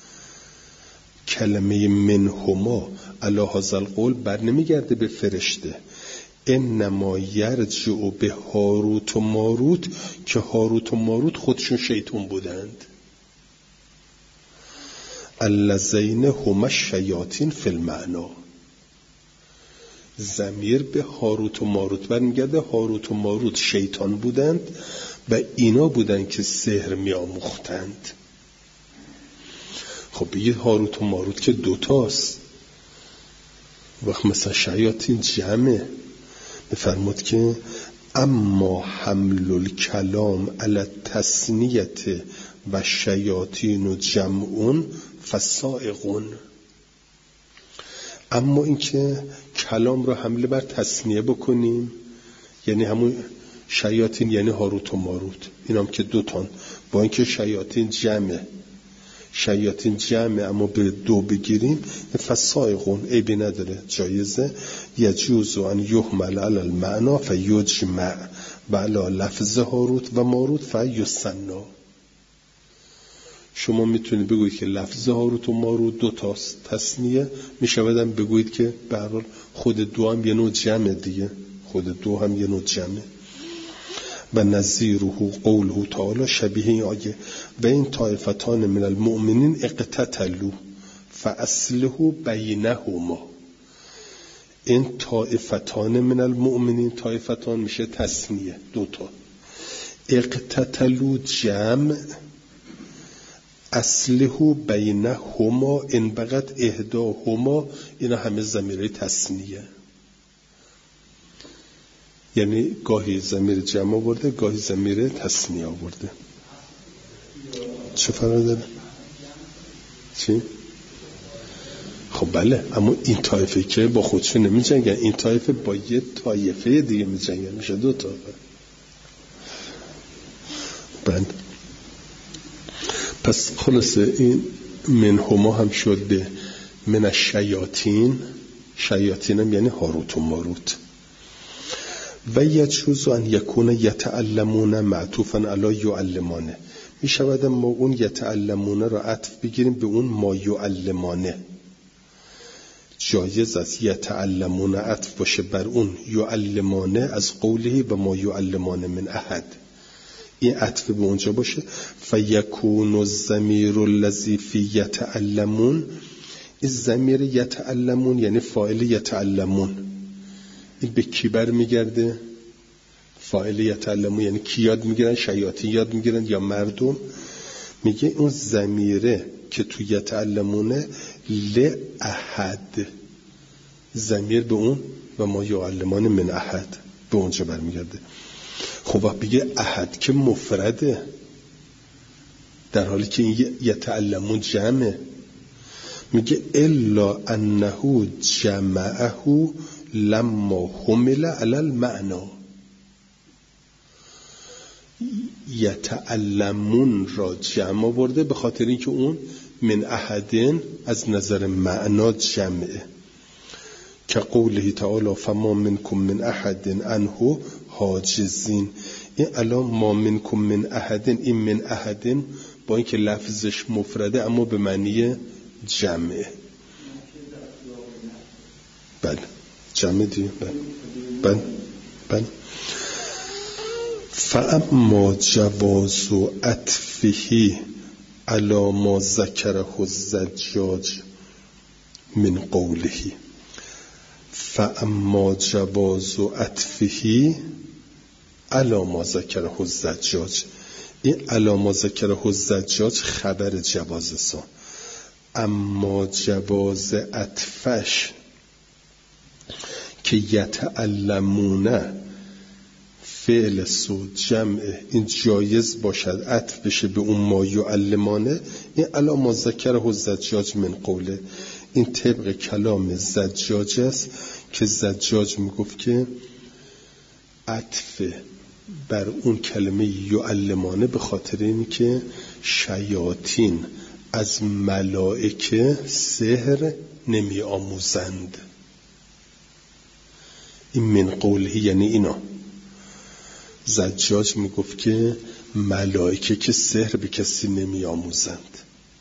کلمه منهما علی هذا القول بر نمیگرده به فرشته. انما یرجع به هاروت و ماروت که هاروت و ماروت خودشون شیطان بودند. الذین هما الشیاطین فی المعنا، ضمیر به هاروت و ماروت برمیگرده، هاروت و ماروت شیطان بودند و اینا بودند که سحر می آموختند. خب بگید هاروت و ماروت که دوتاست، وقت مثلا شیاطین جمعه. بفرمود که اما حمل الکلام علی التثنیه و شیاطین و جمعون فسائقون. اما اینکه کلام رو حمله بر تثنیه بکنیم، یعنی همون شیاطین یعنی هاروت و ماروت، اینام که دوتان، با اینکه شیاطین جمعه، شیاطین جمعه اما به دو بگیریم فسائقون، عیبی نداره، جایزه. یجوز ان یحمل علی المعنا فیجمع و علی لفظ هاروت و ماروت فیثنا. شما میتونید بگویید که لفظ هاروت و ماروت دو تاست، تثنیه میشودن بگویید که به هر حال خود دو هم یه نوع جمع دیگه، خود دو هم یه نوع جمع. و نظیره قوله تعالی، شبیه این آیه و این طایفتان من المؤمنین اقتتلوا فاصلحوا بینهما. این طایفتان من المؤمنین، طایفتان میشه تثنیه دوتا، اقتتلوا جمع، اصلحوا بینهما ان بغت احداهما، اینا همه ضمیره تثنیه، یعنی گاهی ضمیر جمع آورده گاهی ضمیر تثنیه آورده. چه فرق داره؟ چی؟ خب بله، اما این طایفه که با خودشون نمی جنگن، این طایفه با یه طایفه دیگه می جنگن، میشه دو طایفه. بند پس خلاصه این منهما هم شد به من الشیاطین، شیاطین هم یعنی هاروت و ماروت. و یجوز ان یکون یتعلمون معطوفا علی یعلمانه، می شود ما اون یتعلمونه را عطف بگیریم به اون ما یعلمانه. جایز است یتعلمون عطف باشه بر اون یعلمانه از قوله و ما یعلمانه من احد، این عطف به اونجا باشه. فیکون الضمیر الذی فی یتعلمون، این ضمیر یتعلمون یعنی فاعل یتعلمون، این به کی برمیگرده؟ فاعل یتعلمون یعنی کی یاد میگیرن؟ شیاطین یاد میگیرن یا مردم؟ میگه اون ضمیره که تو یتعلمونه لأحد، ضمیر به اون و ما یعلمان من احد به اونجا برمیگرده. خب بگه احد که مفرده، در حالی که این یتعلمون جمعه. میگه الا انه جمعه لما حمل علی المعنی، یتعلمون را جمع برده به خاطر اینکه اون من احدن از نظر معنا جمعه، که قوله تعالی فما منکم من احد عنه حاجزین. این الان ما منکم من احدن، این من احدن با اینکه لفظش مفرده اما به معنی جمعه. بله جمع دیگه. بله بله بله. فاما جواز عطفه علی ما ذکره الزجاج من قوله، فاما جواز عطفه علی ما ذکره الزجاج، این علی ما ذکره الزجاج خبر جوازسا، اما جواز عطفش که یتعلمونه فعل سود جمعه، این جایز باشد عطف بشه به اون ما یعلمانه، این علی ما ذکره الزجاج من قوله، این طبق کلام زجاج است که زجاج میگفت که عطف بر اون کلمه یعلمانه به خاطر اینی که شیاطین از ملائکه سحر نمی آموزند. این من قوله یعنی اینا، زجاج میگفت که ملائکه که سحر به کسی نمی آموزند.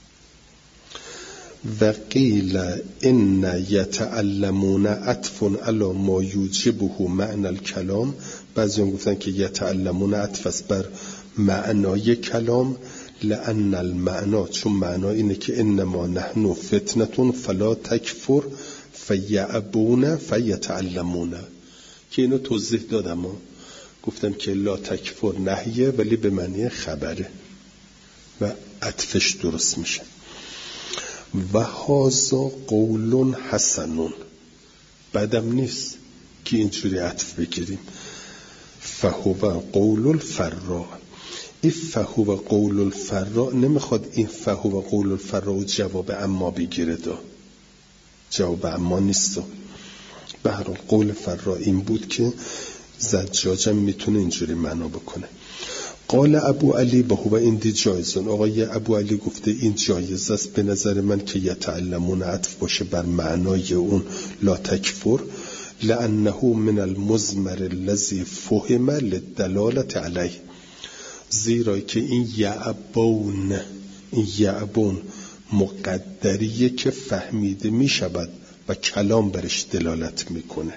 و قیل ان یتعلمون عطف علی ما یوجبه معنی الکلام، بعضی هم گفتن که یتعلمون عطف است بر معنای کلام، لأن المعنا، چون معنا اینه که انما نحن فتنة فلا تکفر فیعبون فیتعلمون، که اینو توضیح دادم و گفتم که لا تکفر نهیه ولی به معنی خبره و عطفش درست میشه. و هازا قول حسنون، بعدم نیست که اینجوری عطف بگیریم. فهو قول الفراء، این فهو قول الفراء نمیخواد این فهو قول الفراء جواب اما بگیره، دا جواب اما نیست. به هر حال قول فراء این بود که زجاجم میتونه اینجوری معنا بکنه. قال ابو علی به هو این دی جایزون، آقای ابو علی گفته این جایز است به نظر من که یتعلمون عطف باشه بر معنای اون لا تکفر، لانه من المضمر الذی فهم للدلالة علیه، زیرا که این یعبون، این یعبون مقدریه که فهمیده می شود و کلام برش دلالت میکنه.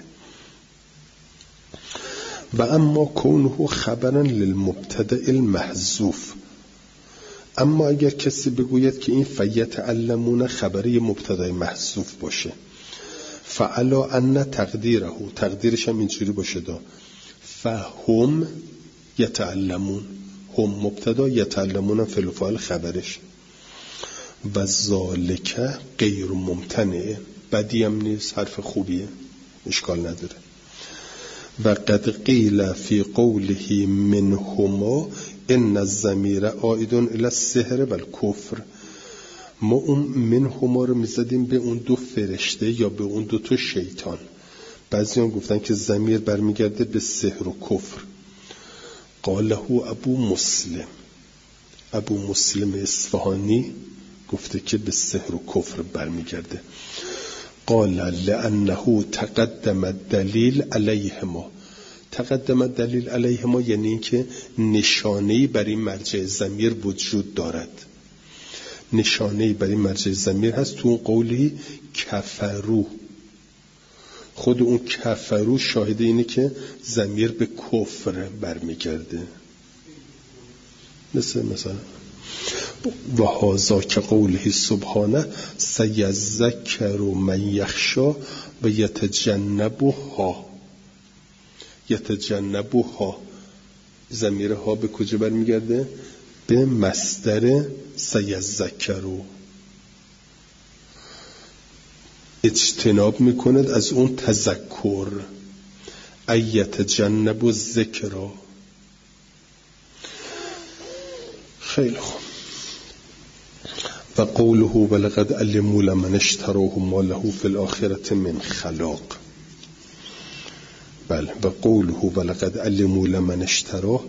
و اما کونه خبرا للمبتدأ المحذوف، اما اگر کسی بگوید که این فیتعلمون خبری مبتدای محذوف باشه، فعلا ان تقدیره، تقدیرش هم اینجوری باشه دا فهم یتعلمون، هم مبتدا یتعلمون فعل و فاعل خبرش، و ذالک غیر ممتنع، بدی هم نیست، حرف خوبیه، اشکال نداره. و قد قیل فی قوله منهما ان الضمیر عائد الی السحر و الکفر، ما اون منهما رو میزدیم به اون دو فرشته یا به اون دو تا شیطان، بعضی هم گفتن که ضمیر برمیگرده به سحر و کفر. قاله ابو مسلم، ابو مسلم اصفهانی گفته که به سحر و کفر برمیگرده. قال لأنه تقدم الدلیل علیهما. تقدم الدلیل علیهما یعنی این که نشانه‌ای بر این مرجع ضمیر وجود دارد. نشانه‌ای بر این مرجع ضمیر هست تو اون قولی کفرو. خود اون کفرو شاهد اینه که ضمیر به کفر برمیگرده. مثل مثلا و هذا که قوله سبحانه سیذکر من یخشا و یتجنبها. یتجنبها ضمیر ها به کجا برمیگرده؟ به مصدر سیذکرو. اجتناب میکند از اون تذکر. ایت جنب و ذکرا. خیلی خوب. و قوله ولقد علموا لمن اشتراه ما له فی الآخرة من خلاق. بله. و قوله ولقد علموا لمن اشتراه.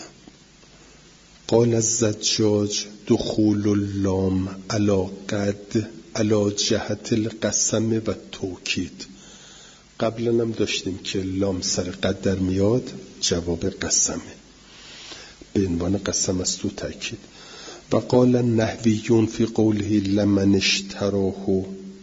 قال الزجاج دخول اللام علی قد علی جهت القسم و توکید. قبلا هم داشتیم که لام سر قد در میاد، جواب قسمه، به عنوان قسم است تو تاکید. و قال نحویون فی قوله لمن اشتراه.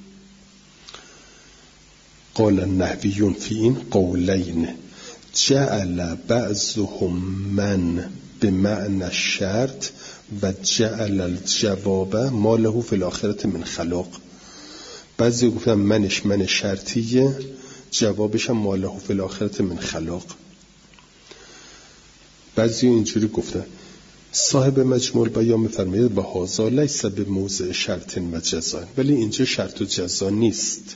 قال نحویون فی این قولین جعل بعضهم من به معنی شرط و جعل الجواب ما له فی الآخرة من خلاق. بعضی گفتن منش من شرطیه، جوابش هم ما له فی الآخرة من خلاق. بعضی اینجوری گفتن. صاحب مجموع البیان می‌فرماید به هذا لیس به موضع شرط و جزا، ولی اینجا شرط و جزا نیست.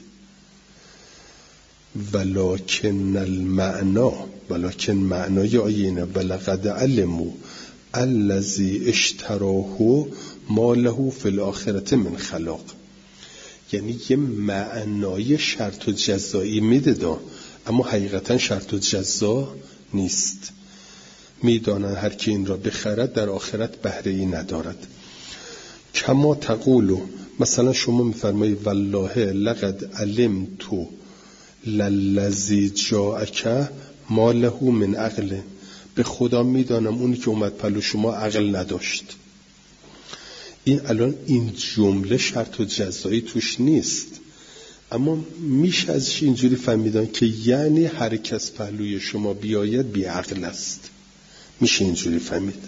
ولکن المعنا، ولکن معنای آیینه ولقد علموا الذی اشتراه ما له فی الآخرة من خلاق، یعنی یه معنای شرط و جزایی میده، اما حقیقتا شرط و جزا نیست. میدانن هر کی این را بخرد در آخرت بهره ای ندارد. کما تقولو، مثلا شما میفرمایید والله لقد علمت للذی جاءک ما له من عقل. به خدا میدانم اونی که اومد پلو شما عقل نداشت. این الان این جمله شرط و جزایی توش نیست، اما میشه ازش اینجوری فهمیدن که یعنی هر کس پهلوی شما بیاید بی عقل است. میشه اینجوری فهمید.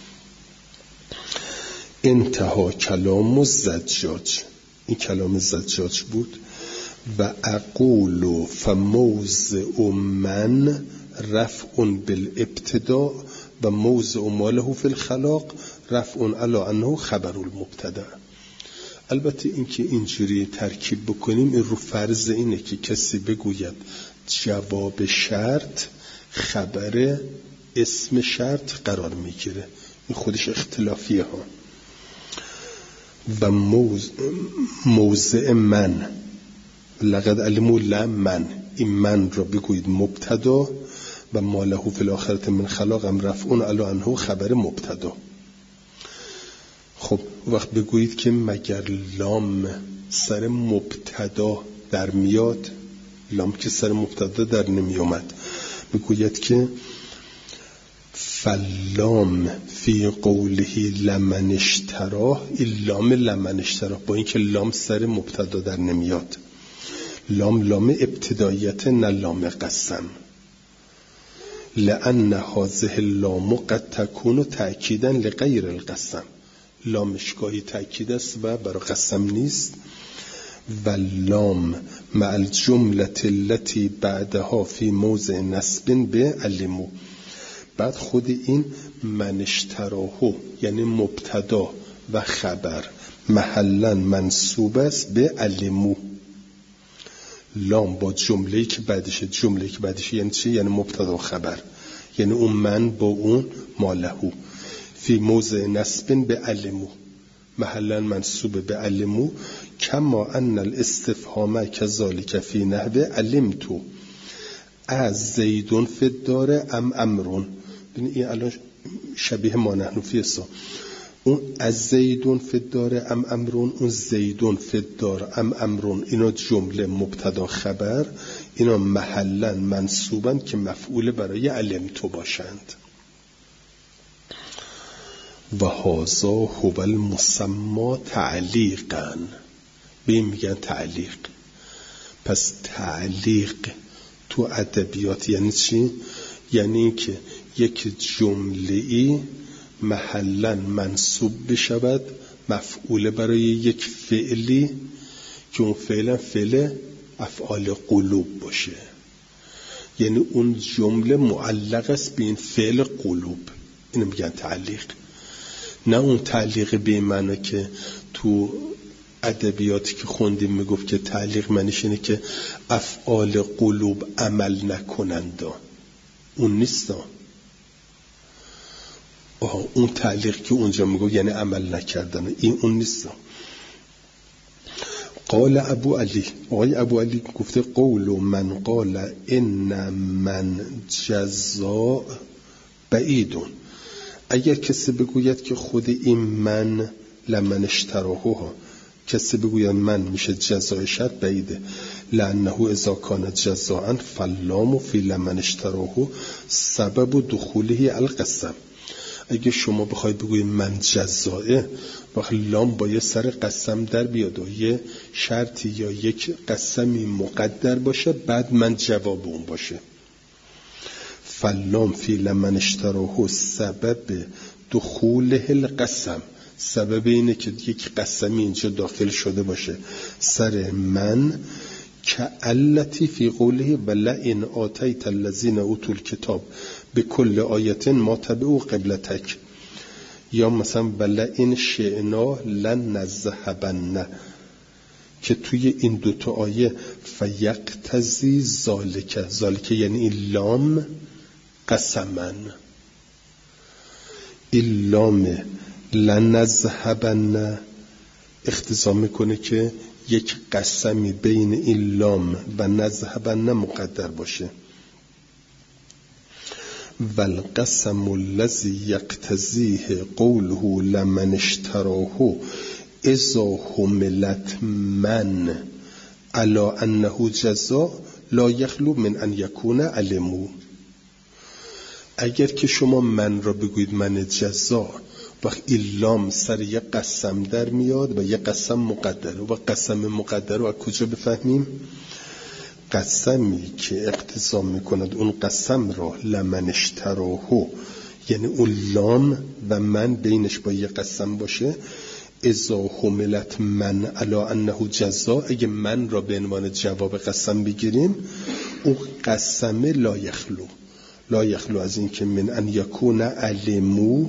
انتها کلام الزجاج. این کلام زجاج بود. و اقول فموضع من رفع بالابتداء و موضع ماله فی الخلاق رفع علی انه خبر المبتدا. البته این که اینجوری ترکیب بکنیم این رو فرض اینه که کسی بگوید جواب شرط خبر اسم شرط قرار میگیره. این خودش اختلافیه ها. و موضع, موضع من لقد علموا لمن، این من را بگویید مبتدا و ما له فی الآخرة من خلاق هم رفعون علی انه خبر مبتدا. خب وقت بگویید که مگر لام سر مبتدا در میاد، لام که سر مبتدا در نمی اومد، بگوید که فلام فی قوله لمن اشتراه، این لام لمن اشتراه با این که لام سر مبتدا در نمیاد، لام لام ابتداییت نه لام قسم. لأن هذه اللام قد تكون تأکیدا لغیر القسم. لامش گاهی تأکید است و برای قسم نیست. و لام مع الجملة التي بعدها في موضع نصب به علمو. بعد خود این من اشتراه یعنی مبتدا و خبر محلا منصوب است به علمو. لام با جمله‌ای که بعدش، جمله‌ای که بعدش یعنی چی؟ یعنی مبتدا و خبر، یعنی اون من با اون مالهو فی موضع نصب به علمو محلا منصوب به علمو. کما ان الاستفهام کذالک فی نحو علمتو از زیدون فی الدار ام امرون. این الان شبیه ما نحن فی است. اون از زیدون فدار ام امرون، اون زیدون فدار ام امرون، اینا جمله مبتدا خبر، اینا محلا منصوبن که مفعول برای علمتو باشند. و هازا هو المسما تعلیقا، به این میگن تعلیق. پس تعلیق تو ادبیات یعنی چی؟ یعنی این که یک جمله‌ای محلا منصوب بشود مفعول برای یک فعلی که اون فعلا فعل افعال قلوب باشه، یعنی اون جمله معلق است به این فعل قلوب، اینو میگن تعلیق. نه اون تعلیق به معنی که تو ادبیاتی که خوندیم میگفت که تعلیق معنیش اینه که افعال قلوب عمل نکنند، اون نیست. آها، اون تعلیق که اونجا میگو یعنی عمل نکردن، این اون نیست. قال ابو علی، آقای ابو علی گفته قول من قال ان من جزاء بعیدون، اگر کسی بگوید که خود این من لمن اشتراهوها، کسی بگوید من میشه جزای شرط بعیده، لانه اذا کان جزاء فلام فی لمن اشتراهو سبب دخوله القسم. اگه شما بخواید بگوید من جزائه، وقت لام باید سر قسم در بیاد و یه شرطی یا یک قسمی مقدر باشه بعد من جواب اون باشه. فلام فی لمن اشتراهو سبب دخوله القسم، سبب اینه که یک قسمی اینجا داخل شده باشه سر من، که علتی فی قوله ولئن آتیت الذین اوتوا الکتاب بكل آیت ما تبعوا قبلتک، یا مثلا ولئن شئنا لنذهبن، که توی این دوتا آیه فیقتضی ذالک، ذالک یعنی این لام قسمن، این لام لنذهبن اقتضا میکنه که یک قسمی بین این لام و نذهبن مقدر باشه. والقسم الذی یقتضیه قوله لمن اشتراه اذا حملت من علی انه جزاء لا یخلو من ان یکون علمو. اگر که شما من را بگوید من جزا، وقت این لام سر یک قسم در میاد و یک قسم مقدر، و قسم مقدر رو از کجا بفهمیم؟ قسمی که اقتضا میکند اون قسم را لمن اشتراهو، یعنی اون لام و من بینش با یک قسم باشه، اذا حملت من علی انه جزا، اگه من را به عنوان جواب قسم بگیریم، اون قسم لا یخلو، لا یخلو از این که من ان یکون علمو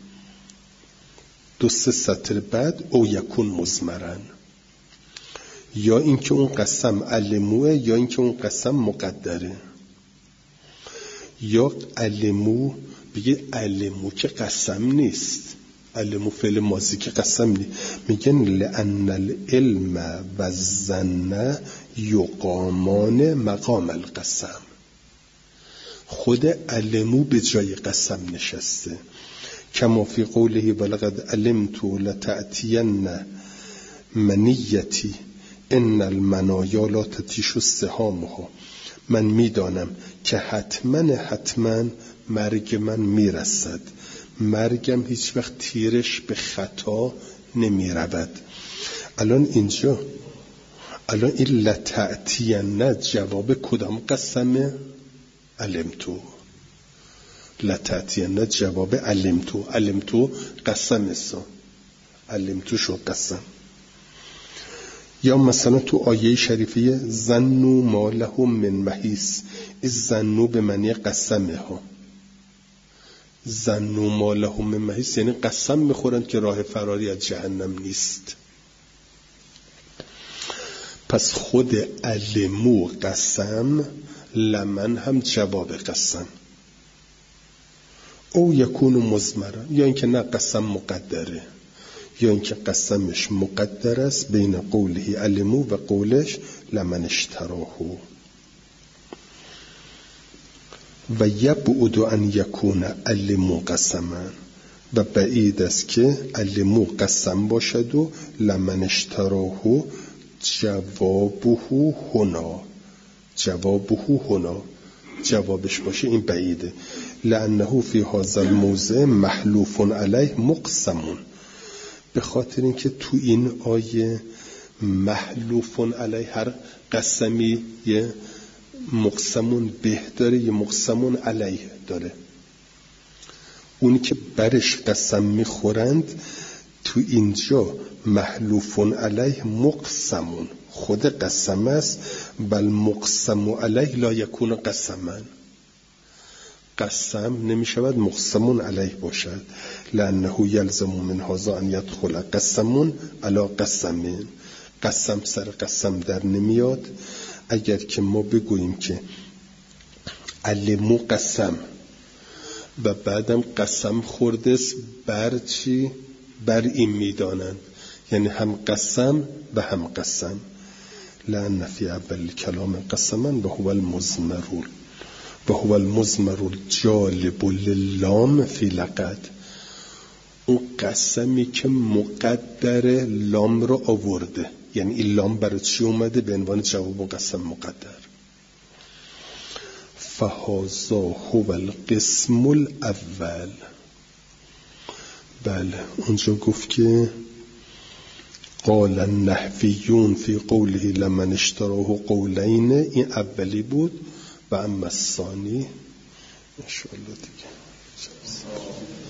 دو سه سطر بعد او یکون مزمرن، یا اینکه اون قسم علموه یا اینکه اون قسم مقدره. یا علمو بگه علمو که قسم نیست، علمو فعل ماضی که قسم نیست، میگن لأن العلم و الظن یقامان مقام القسم، خود علمو به جای قسم نشسته. کما فی قوله ولقد علمت لتأتین منیتی ان المنایا لا تتیش السهامها، من میدانم که حتما حتما مرگ من میرسد، مرگم هیچ وقت تیرش به خطا نمیرود. الان اینجا الان این لتأتین جواب کدام قسمه؟ علمتو. لتأتین جواب علمتو، علمتو قسم است، علمتو شو قسم. یا مثلا تو آیه شریفه ظنوا ما لهم من محیص، این ظنوا به معنی قسمه ها، ظنوا ما لهم من محیص یعنی قسم میخورند که راه فراری از جهنم نیست. پس خود علمو قسم، لمن هم جواب قسم. او یکون مزمرا، یا اینکه نه قسم مقدره، یا اینکه قسمش مقدر است بین قوله علمو و قولش لمن اشتراهو. و یبعد ان یکون علمو قسما، و بعید است که علمو قسم باشد و لمن اشتراه جوابه هنا جوابه هنا جوابش باشه، این بعیده. لانه فی هذا الموضع محلوف علیه مقسمون، به خاطر اینکه تو این آیه محلوف علیه، هر قسمی یه مقسمون به داره، یه مقسمون علیه داره. اونی که برش قسم میخورند تو اینجا محلوف علیه مقسمون، خود قسم است. بل مقسم علیه لا یکون قسمن، قسم نمیشود مقسمون علیه باشد. لانه یلزم من هذا ان یدخل قسمون علی قسمین، قسم سر قسم در نمیاد. اگر که ما بگوییم که علمو قسم و بعدم قسم خورده است بر چی؟ بر این میدانند، یعنی هم قسم و هم قسم. لأن فی اول کلام قسما و هو المزمرول و هو المزمرول جالب للام فی لقد، اون قسمی که مقدر لام رو آورده، یعنی این لام برای چی اومده؟ به عنوان جواب اون قسم مقدر. فهذا هو القسم الاول. بله اونجا گفت که قال النحویون فی قوله لمن اشتراه قولین، این اولی بود. و اما الثانی انشاءالله دیگه